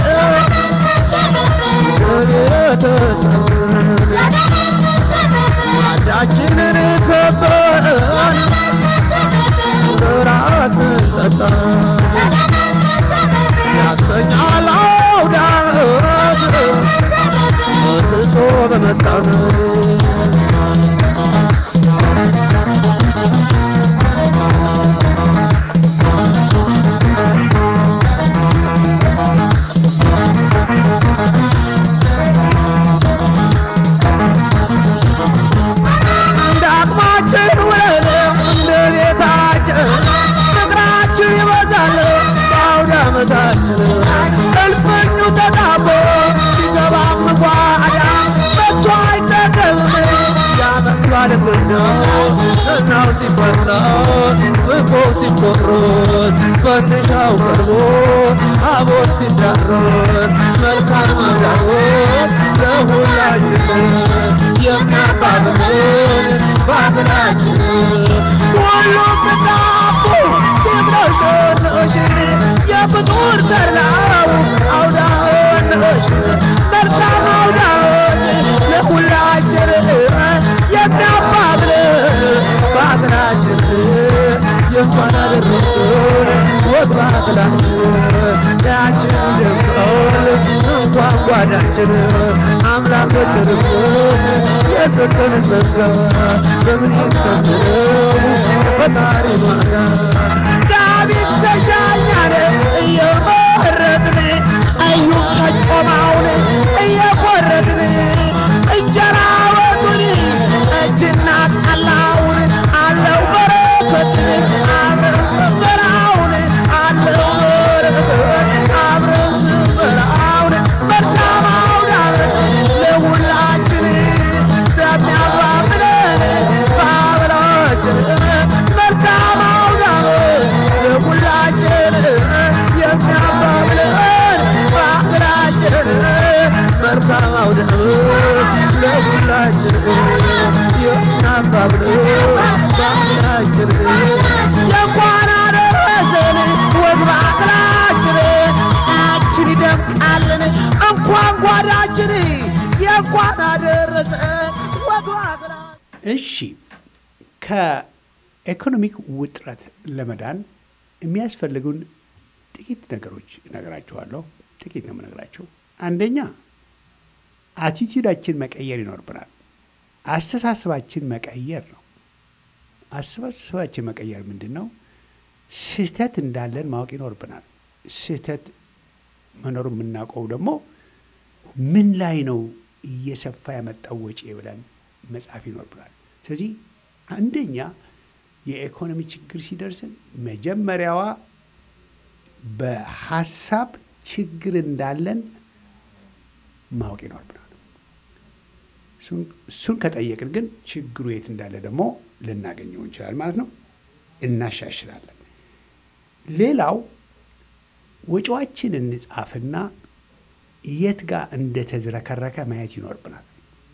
كبيرة سرور عداجين كبان راس تطان ياسن على عودات الصوب متان now si parla fuego si corrot bandejao carbo abor si darrot መልካም ማዳወት ለሁላችን የሚያባብለን ባብላችን ሁሉም ተጣቡ ሲብረሸንሽን የፍጡር ተርላው አውዳንሽን መልካም አውዳወት ለሁላችን የሚያባብለን ባብላችን የኳን አደረሰን ወግ ባብላችን ያችን ደምቀል እንኳን ጓዳችን አምላክ በቸርነት የሰጠን ጸጋ በምን ይከበረው ፈጣሪ ማጋ ዳዊት ተሻኛለ እየመረጥን ቀዩ ከጮማውን እየቆረጥን እንጀራ ወጡን እጅና ጠላውን አለው በረከትን አብረን ስንበላውን አለው በረከት አብረን ስንበላውን መልካም አውደ ዓመት ለሁላችን እንደሚያባብለን ባብላችን መልካም አውደ ዓመት ለሁላችን የሚያባብለን ባብላችን መልካም አውደ ዓመት ለሁላችን የሚያባብለን ባብላችን የኳን አደረሰን ወግ ባብላችን አችን ይደምቃለን እንኳን ጓዳችን የኳን አደረሰን ወግ ባብላችን እሺ ከኢኮኖሚክ ውጥረት ለመዳን የሚያስፈልጉን ጥቂት ነገሮች እነግራችኋለሁ። ጥቂት ነው የምነግራችሁ። አንደኛ አቲቲዩዳችን መቀየር ይኖርብናል። አስተሳሰባችን መቀየር ነው። አስተሳሰባችን መቀየር ምንድን ነው? ስህተት እንዳለን ማወቅ ይኖርብናል። ስህተት መኖሩ የምናውቀው ደግሞ ምን ላይ ነው እየሰፋ ያመጣው ወጪ ብለን መጻፍ ይኖርብናል። ስለዚህ አንደኛ የኢኮኖሚ ችግር ሲደርስን መጀመሪያዋ በሀሳብ ችግር እንዳለን ማወቅ ይኖርብናል። እሱን ከጠየቅን ግን ችግሩ የት እንዳለ ደግሞ ልናገኘው እንችላል ማለት ነው። እናሻሽላለን። ሌላው ወጪዋችን እንጻፍና የት ጋር እንደተዝረከረከ ማየት ይኖርብናል።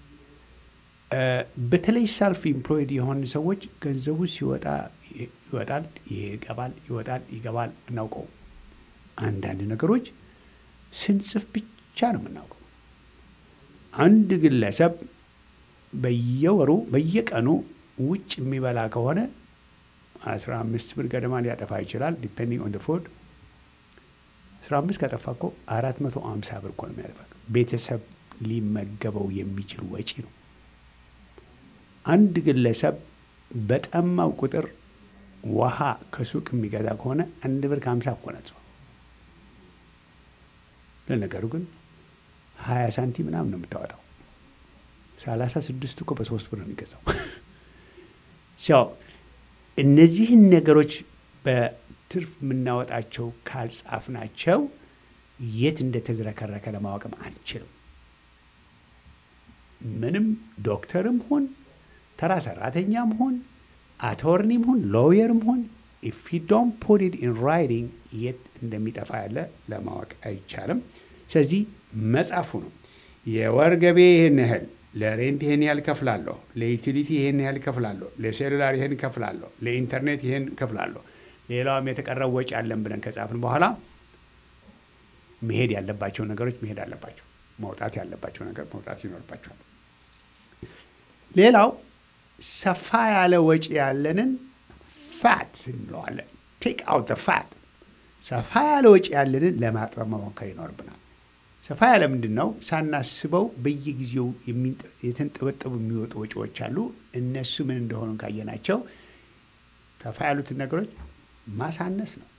በተለይ ሰልፍ ኢምፕሎይድ የሆኑ ሰዎች ገንዘቡ ሲወጣ ይወጣል፣ ይገባል፣ ይወጣል፣ ይገባል እናውቀው። አንዳንድ ነገሮች ስንጽፍ ብቻ ነው የምናውቀው። አንድ ግለሰብ በየወሩ በየቀኑ ውጭ የሚበላ ከሆነ 15 ብር ገደማ ሊያጠፋ ይችላል። ዲፔንዲንግ ኦን ዘ ፉድ 15 ከጠፋ እኮ 450 ብር እኮ ነው የሚያጠፋ። ቤተሰብ ሊመገበው የሚችል ወጪ ነው። አንድ ግለሰብ በጠማው ቁጥር ውሃ ከሱቅ የሚገዛ ከሆነ 1 ብር ከ50 እኮ ነው። ለነገሩ ግን 20 ሳንቲም ምናምን ነው የምታወጣው። 36 እኮ በ3 ብር ነው የሚገዛው። እነዚህን ነገሮች በትርፍ የምናወጣቸው ካልጻፍናቸው የት እንደተዝረከረከ ለማወቅም አንችልም። ምንም ዶክተርም ሆን ተራ ሰራተኛም ሁን አቶርኒም ሁን ሎየርም ሁን if you don't put it in writing የት እንደሚጠፋ ያለ ለማወቅ አይቻልም። ስለዚህ መጻፉ ነው። የወር ገቢ ይህን ያህል፣ ለሬንት ይህን ያህል ከፍላለሁ፣ ለዩቲሊቲ ይህን ያህል ከፍላለሁ፣ ለሴሉላር ይህን ከፍላለሁ፣ ለኢንተርኔት ይህን ከፍላለሁ፣ ሌላውም የተቀረው ወጪ አለን ብለን ከጻፍን በኋላ መሄድ ያለባቸው ነገሮች መሄድ አለባቸው። መውጣት ያለባቸው ነገር መውጣት ይኖርባቸዋል። ሌላው ሰፋ ያለ ወጪ ያለንን ፋት እንለዋለን። ቴክ አውት ፋት። ሰፋ ያለ ወጪ ያለንን ለማጥበብ መሞከር ይኖርብናል። ሰፋ ያለ ምንድን ነው? ሳናስበው በየጊዜው የተንጠበጠቡ የሚወጡ ወጪዎች አሉ። እነሱ ምን እንደሆኑ ካየናቸው ሰፋ ያሉትን ነገሮች ማሳነስ ነው።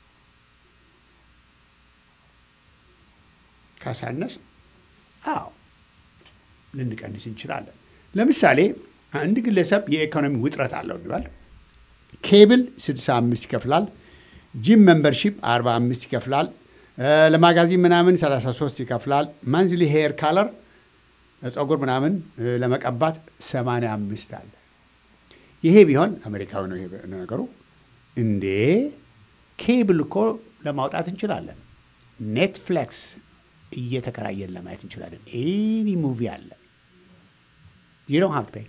ካሳነስ ልንቀንስ እንችላለን። ለምሳሌ አንድ ግለሰብ የኢኮኖሚ ውጥረት አለው እንበል። ኬብል 65 ይከፍላል፣ ጂም ሜምበርሺፕ 45 ይከፍላል፣ ለማጋዚን ምናምን 33 ይከፍላል፣ ማንዝሊ ሄር ካለር ጸጉር ምናምን ለመቀባት 85 አለ። ይሄ ቢሆን አሜሪካዊ ነው ይሄ ነገሩ። እንዴ ኬብል እኮ ለማውጣት እንችላለን። ኔትፍሊክስ እየተከራየን ለማየት እንችላለን። ኤኒ ሙቪ አለ። you don't have to pay።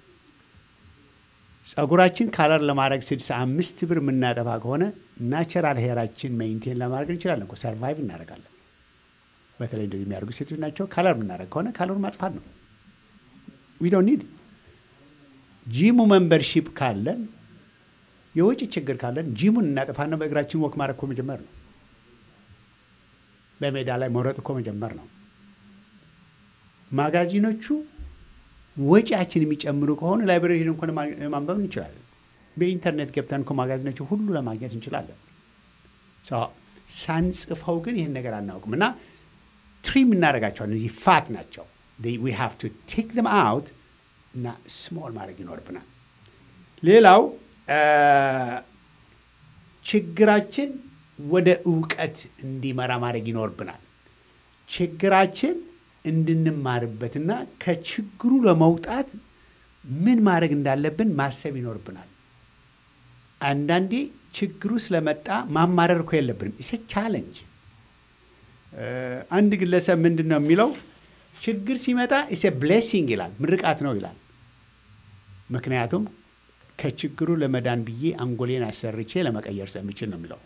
ጸጉራችን ካለር ለማድረግ 65 ብር የምናጠፋ ከሆነ ናቹራል ሄራችን ሜንቴን ለማድረግ እንችላለን እኮ ሰርቫይቭ እናደርጋለን። በተለይ እንደዚህ የሚያደርጉ ሴቶች ናቸው። ካለር የምናደርግ ከሆነ ካለሩን ማጥፋት ነው። we don't need ጂሙ ሜምበርሺፕ ካለን የወጪ ችግር ካለን ጂሙን እናጠፋና በእግራችን ወክ ማድረግ እኮ መጀመር ነው። በሜዳ ላይ መውረጥ እኮ መጀመር ነው። ማጋዚኖቹ ወጪያችን የሚጨምሩ ከሆነ ላይብረሪ እንኳን ማንበብ እንችላለን። በኢንተርኔት ገብተን እኮ ማጋዚኖቹ ሁሉ ለማግኘት እንችላለን። ሳንጽፈው ግን ይህን ነገር አናውቅም እና ትሪም እናደርጋቸዋለን። እነዚህ ፋት ናቸው። we have to take them out እና ስሞል ማድረግ ይኖርብናል። ሌላው ችግራችን ወደ እውቀት እንዲመራ ማድረግ ይኖርብናል። ችግራችን እንድንማርበትና ከችግሩ ለመውጣት ምን ማድረግ እንዳለብን ማሰብ ይኖርብናል። አንዳንዴ ችግሩ ስለመጣ ማማረር እኮ የለብንም። ኢትስ ኤ ቻሌንጅ። አንድ ግለሰብ ምንድን ነው የሚለው? ችግር ሲመጣ ኢትስ ኤ ብሌሲንግ ይላል፣ ምርቃት ነው ይላል። ምክንያቱም ከችግሩ ለመዳን ብዬ አንጎሌን አሰርቼ ለመቀየር ስለሚችል ነው የሚለው።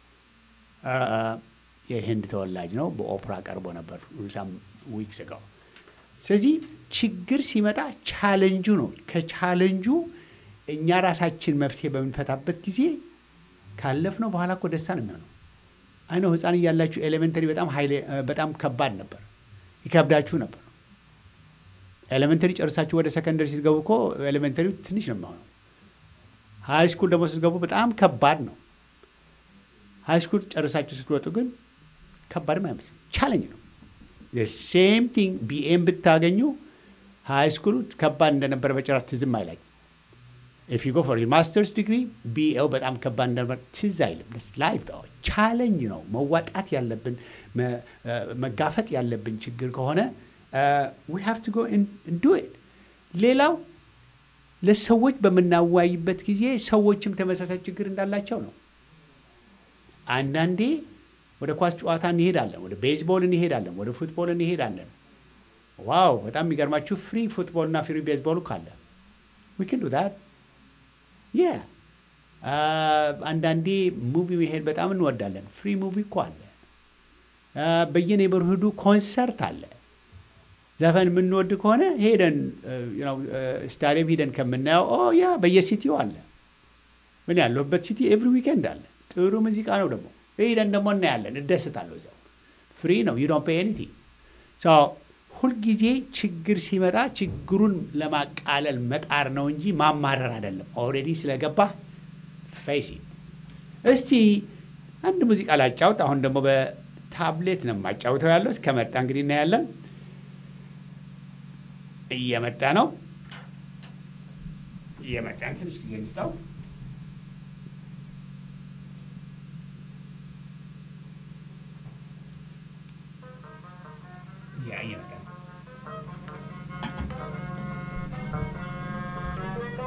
የህንድ ተወላጅ ነው። በኦፕራ ቀርቦ ነበር ሳም ዊክስ አጎ። ስለዚህ ችግር ሲመጣ ቻሌንጁ ነው። ከቻሌንጁ እኛ ራሳችን መፍትሄ በምንፈታበት ጊዜ ካለፍነው በኋላ እኮ ደስታ ነው የሚሆነው። አይ ነው ህፃን እያላችሁ ኤሌመንተሪ በጣም ከባድ ነበር፣ ይከብዳችሁ ነበር። ኤሌመንተሪ ጨርሳችሁ ወደ ሰከንደሪ ስትገቡ እኮ ኤሌመንተሪው ትንሽ ነው የሚሆነው። ሃይ ስኩል ደግሞ ስትገቡ በጣም ከባድ ነው። ሃይ ስኩል ጨርሳችሁ ስትወጡ ግን ከባድም አይመስልም፣ ቻሌንጅ ነው። the same thing BM ብታገኙ ሃይ ስኩል ከባድ እንደነበረ በጭራሽ ትዝም አይላችሁ። if you go for your master's degree BL በጣም ከባድ እንደነበር ትዝ አይልም። ላይፍ ቻሌንጅ ነው። መዋጣት ያለብን መጋፈጥ ያለብን ችግር ከሆነ we have to go and do it። ሌላው ለሰዎች በምናወያይበት ጊዜ ሰዎችም ተመሳሳይ ችግር እንዳላቸው ነው። አንዳንዴ ወደ ኳስ ጨዋታ እንሄዳለን፣ ወደ ቤዝቦል እንሄዳለን፣ ወደ ፉትቦል እንሄዳለን። ዋው በጣም የሚገርማችሁ ፍሪ ፉትቦል እና ፍሪ ቤዝቦል ካለ we can do that። አንዳንዴ ሙቪ መሄድ በጣም እንወዳለን። ፍሪ ሙቪ እኮ አለ። በየኔበርሁዱ ኮንሰርት አለ። ዘፈን የምንወድ ከሆነ ሄደን ስታዲየም ሄደን ከምናየው በየሲቲው አለ። ምን ያለበት ሲቲ ኤቭሪ ዊኬንድ አለ። ጥሩ ሙዚቃ ነው ደግሞ ሄደን ደግሞ እናያለን፣ እንደስታለሁ። እዛው ፍሪ ነው። you don't pay anything። ሁልጊዜ ችግር ሲመጣ ችግሩን ለማቃለል መጣር ነው እንጂ ማማረር አይደለም። ኦልሬዲ ስለገባ ፌስ ኢት። እስቲ አንድ ሙዚቃ ላጫውት። አሁን ደግሞ በታብሌት ነው የማጫውተው ያለው። ከመጣ እንግዲህ እናያለን። እየመጣ ነው። ትንሽ ጊዜ እንስጣው። እየመጣ ነው።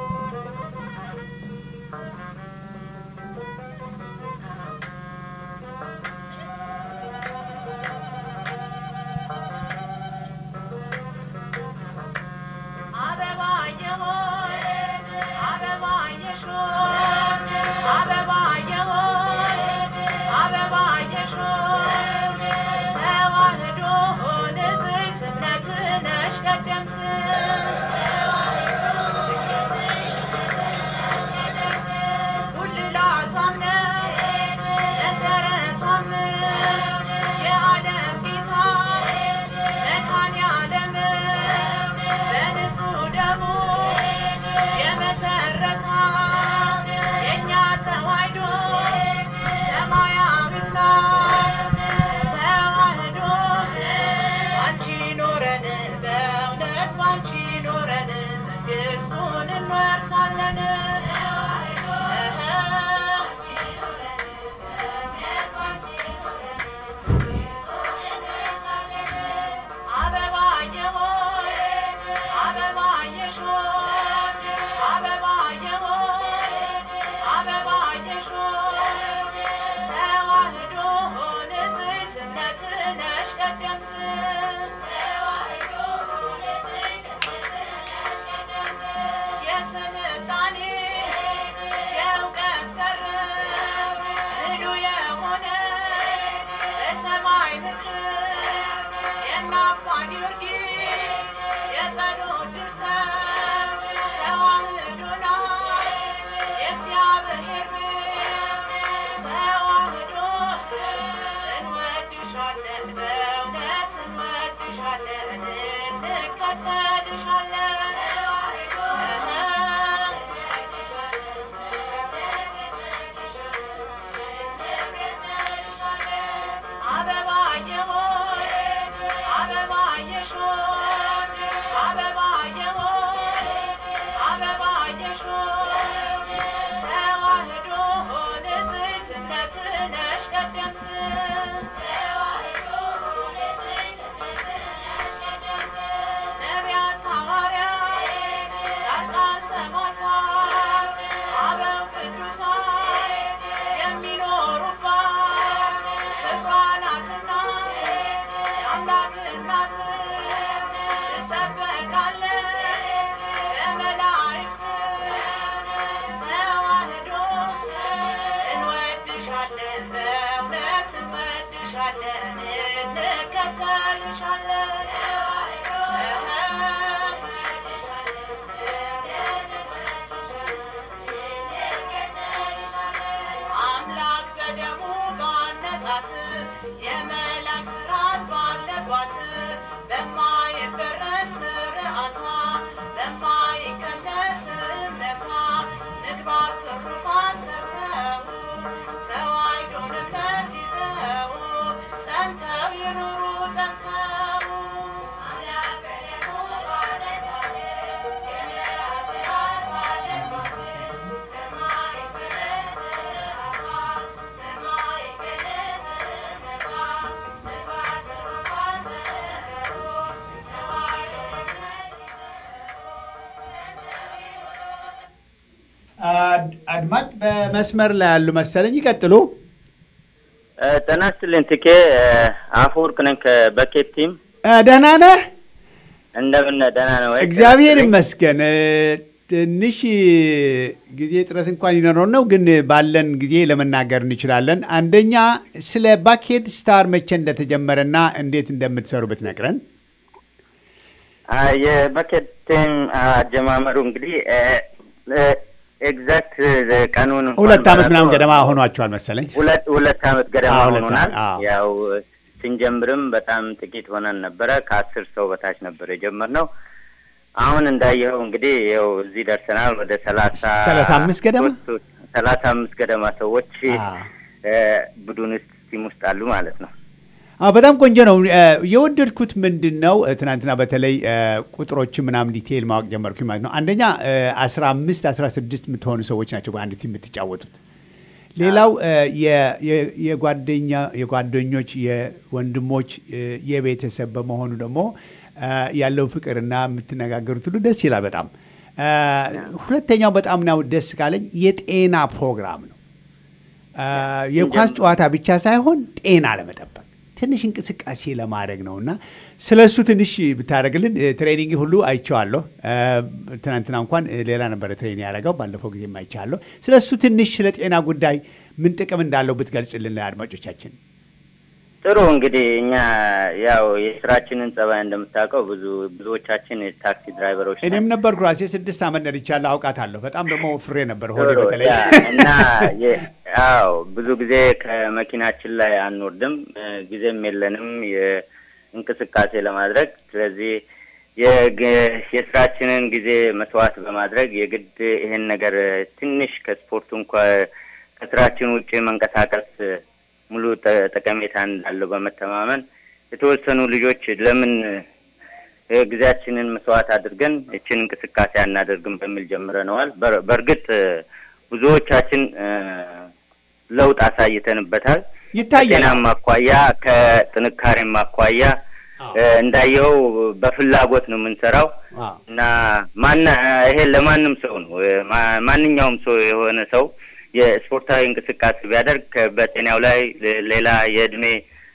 አድማጭ በመስመር ላይ ያሉ መሰለኝ ይቀጥሉ። ተናስተልን ትኬ አፎርክ ነኝ ከበኬት ቲም። ደህና ነህ? እንደምን ደህና ነው? እግዚአብሔር ይመስገን። ትንሽ ጊዜ ጥረት እንኳን ይኖረው ነው ግን ባለን ጊዜ ለመናገር እንችላለን። አንደኛ ስለ ባኬት ስታር መቼ እንደተጀመረና እንዴት እንደምትሰሩ ብትነግረን። የባኬት ቲም አጀማመሩ እንግዲህ ኤግዛክት ቀኑን 2 ዓመት ምናምን ገደማ ሆኗቸዋል መሰለኝ። 2 ዓመት ገደማ ሆኖናል። ያው ስንጀምርም በጣም ጥቂት ሆነን ነበረ። ከ10 ሰው በታች ነበር የጀመርነው። አሁን እንዳየው እንግዲህ ያው እዚህ ደርሰናል። ወደ 35 ገደማ ሰዎች ቡድን ውስጥ ቲም ውስጥ አሉ ማለት ነው። በጣም ቆንጆ ነው። የወደድኩት ምንድነው ትናንትና በተለይ ቁጥሮች ምናምን ዲቴይል ማወቅ ጀመርኩኝ ማለት ነው። አንደኛ 15 16 የምትሆኑ ሰዎች ናቸው በአንድ ቲም የምትጫወቱት። ሌላው የጓደኞች የወንድሞች የቤተሰብ በመሆኑ ደግሞ ያለው ፍቅርና የምትነጋገሩት ሁሉ ደስ ይላል በጣም። ሁለተኛው በጣም ነው ደስ ካለኝ የጤና ፕሮግራም ነው። የኳስ ጨዋታ ብቻ ሳይሆን ጤና ለመጠበቅ ትንሽ እንቅስቃሴ ለማድረግ ነውና ስለሱ ትንሽ ብታረግልን። ትሬኒንግ ሁሉ አይቻለሁ። ትናንትና እንኳን ሌላ ነበር ትሬኒንግ ያደረገው፣ ባለፈው ጊዜ አይቻለሁ። ስለሱ ትንሽ ስለ ጤና ጉዳይ ምን ጥቅም እንዳለው ብትገልጽልን ለአድማጮቻችን። ጥሩ እንግዲህ እኛ ያው የስራችንን ጸባይ እንደምታውቀው ብዙዎቻችን ታክሲ ድራይቨሮች ነን። እኔም ነበርኩ ራሴ 6 ዓመት ነድቻለሁ፣ አውቃታለሁ። በጣም ደግሞ ፍሬ ነበር ሆዴ በተለይ እና ያው ብዙ ጊዜ ከመኪናችን ላይ አንወርድም፣ ጊዜም የለንም የእንቅስቃሴ ለማድረግ። ስለዚህ የስራችንን ጊዜ መስዋዕት በማድረግ የግድ ይሄን ነገር ትንሽ ከስፖርቱ እንኳን ከስራችን ውጪ መንቀሳቀስ ሙሉ ጠቀሜታ እንዳለው በመተማመን የተወሰኑ ልጆች ለምን ጊዜያችንን መስዋዕት አድርገን እቺን እንቅስቃሴ አናደርግም በሚል ጀምረናል። በእርግጥ ብዙዎቻችን ለውጥ አሳይተንበታል። ይታያል። ማኳያ ከጥንካሬም ማኳያ እንዳየው በፍላጎት ነው የምንሰራው እና ይሄ ለማንም ሰው ነው። ማንኛውም ሰው የሆነ ሰው የስፖርታዊ እንቅስቃሴ ቢያደርግ በጤናው ላይ ሌላ የእድሜ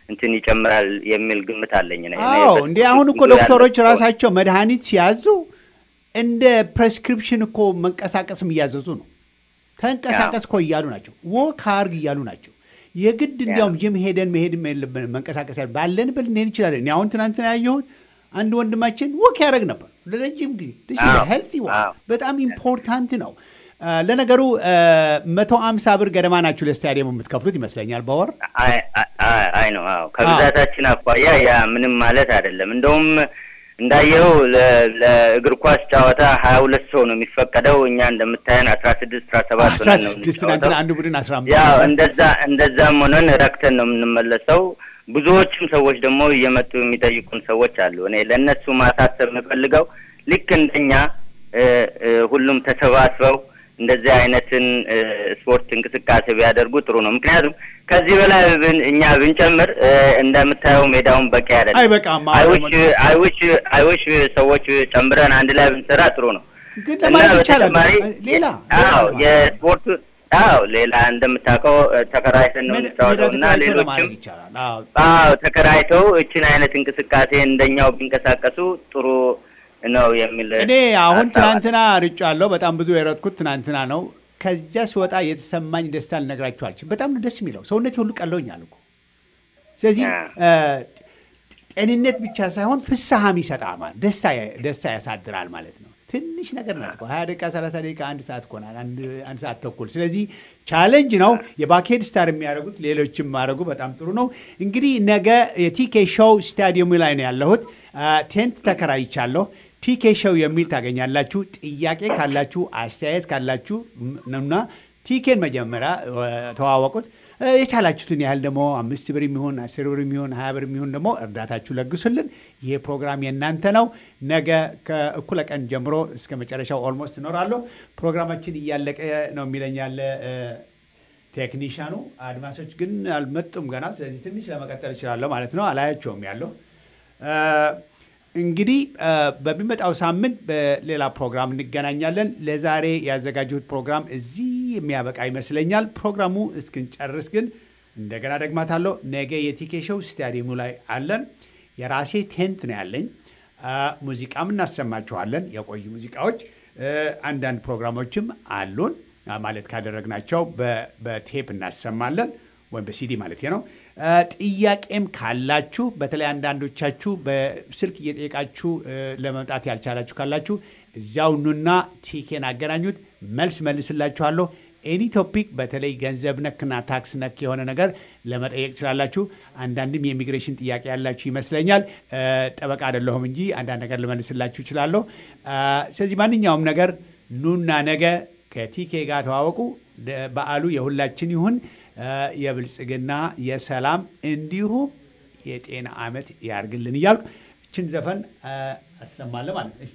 እንትን ይጨምራል የሚል ግምት አለኝ ነው። አዎ እንዴ አሁን እኮ ዶክተሮች ራሳቸው መድኃኒት ሲያዙ እንደ ፕሬስክሪፕሽን እኮ መንቀሳቀስም እያዘዙ ነው። ተንቀሳቀስ እኮ እያሉ ናቸው። ወክ አድርግ እያሉ ናቸው። የግድ እንዲያውም ጂም ሄደን መሄድ መንቀሳቀስ ያለ ባለን ብል እንሄድ እንችላለን። እኔ አሁን ትናንትና ያየሁት አንድ ወንድማችን ወክ ያደርግ ነበር ለረጅም ጊዜ። this is a healthy one በጣም ኢምፖርታንት ነው። ለነገሩ 150 ብር ገደማ ናችሁ ለስታዲየም የምትከፍሉት ይመስለኛል በወር። አይ ነው አዎ ከብዛታችን አኳያ ያ ምንም ማለት አይደለም። እንደውም እንዳየው ለእግር ኳስ ጨዋታ 22 ሰው ነው የሚፈቀደው። እኛ እንደምታየን 16 17 ነው። 16 አንዱ ቡድን 15 ያው እንደዛም ሆነን ረክተን ነው የምንመለሰው። ብዙዎችም ሰዎች ደግሞ እየመጡ የሚጠይቁን ሰዎች አሉ። እኔ ለነሱ ማሳሰብ የምፈልገው ልክ እንደኛ ሁሉም ተሰባስበው እንደዚህ አይነትን ስፖርት እንቅስቃሴ ቢያደርጉ ጥሩ ነው። ምክንያቱም ከዚህ በላይ እኛ ብንጨምር እንደምታየው ሜዳውን በቂ አይደለም። አይበቃም። አይዊሽ ሰዎች ጨምረን አንድ ላይ ብንሰራ ጥሩ ነው። ግን ለማለት ይቻላል። ሌላ የስፖርት ሌላ እንደምታውቀው ተከራይተን ነው የምንጫወተውና ሌሎችም ተከራይተው እችን አይነት እንቅስቃሴ እንደኛው ቢንቀሳቀሱ ጥሩ ነው የሚል እኔ አሁን ትናንትና ርጫለሁ። በጣም ብዙ የረጥኩት ትናንትና ነው። ከዚያ ሲወጣ የተሰማኝ ደስታ ልነግራችሁ አልችልም። በጣም ነው ደስ የሚለው። ሰውነቴ ሁሉ ቀለውኛል እኮ። ስለዚህ ጤንነት ብቻ ሳይሆን ፍስሐም ይሰጣል ማለት ደስታ ያሳድራል ማለት ነው። ትንሽ ነገር ነው እኮ 20 ደቂቃ 30 ደቂቃ 1 ሰዓት ቆናል። አንድ ሰዓት ተኩል። ስለዚህ ቻሌንጅ ነው። የባኬድ ስታር የሚያደርጉት ሌሎችም ማድረጉ በጣም ጥሩ ነው። እንግዲህ ነገ የቲኬ ሾው ስታዲየሙ ላይ ነው ያለሁት። ቴንት ተከራይቻለሁ። ቲኬ ሾው የሚል ታገኛላችሁ። ጥያቄ ካላችሁ አስተያየት ካላችሁ ነውና ቲኬን መጀመሪያ ተዋወቁት። የቻላችሁትን ያህል ደግሞ 5 ብር የሚሆን 10 ብር የሚሆን 20 ብር የሚሆን ደግሞ እርዳታችሁ ለግሱልን። ይሄ ፕሮግራም የእናንተ ነው። ነገ ከእኩለ ቀን ጀምሮ እስከ መጨረሻው ኦልሞስት እኖራለሁ። ፕሮግራማችን እያለቀ ነው የሚለኛል ቴክኒሻኑ። አድማሶች ግን አልመጡም ገና። ስለዚህ ትንሽ ለመቀጠል እችላለሁ ማለት ነው። አላያቸውም ያለው እንግዲህ በሚመጣው ሳምንት በሌላ ፕሮግራም እንገናኛለን። ለዛሬ ያዘጋጁት ፕሮግራም እዚህ የሚያበቃ ይመስለኛል። ፕሮግራሙ እስክንጨርስ ግን እንደገና ደግማታለሁ። ነገ የቲኬ ሾው ስታዲየሙ ላይ አለን። የራሴ ቴንት ነው ያለኝ። ሙዚቃም እናሰማችኋለን። የቆዩ ሙዚቃዎች አንዳንድ ፕሮግራሞችም አሉን ማለት ካደረግናቸው በቴፕ እናሰማለን ወይም በሲዲ ማለት ነው። ጥያቄም ካላችሁ በተለይ አንዳንዶቻችሁ በስልክ እየጠየቃችሁ ለመምጣት ያልቻላችሁ ካላችሁ እዚያው ኑና ቲኬን አገናኙት። መልስላችኋለሁ። ኤኒ ቶፒክ በተለይ ገንዘብ ነክና ታክስ ነክ የሆነ ነገር ለመጠየቅ ትችላላችሁ። አንዳንድም የኢሚግሬሽን ጥያቄ ያላችሁ ይመስለኛል። ጠበቃ አይደለሁም እንጂ አንዳንድ ነገር ልመልስላችሁ እችላለሁ። ስለዚህ ማንኛውም ነገር ኑና ነገ ከቲኬ ጋር ተዋወቁ። በዓሉ የሁላችን ይሁን። የብልጽግና የሰላም እንዲሁም የጤና ዓመት ያርግልን እያልኩ እችን ዘፈን አሰማለሁ ማለት ነው።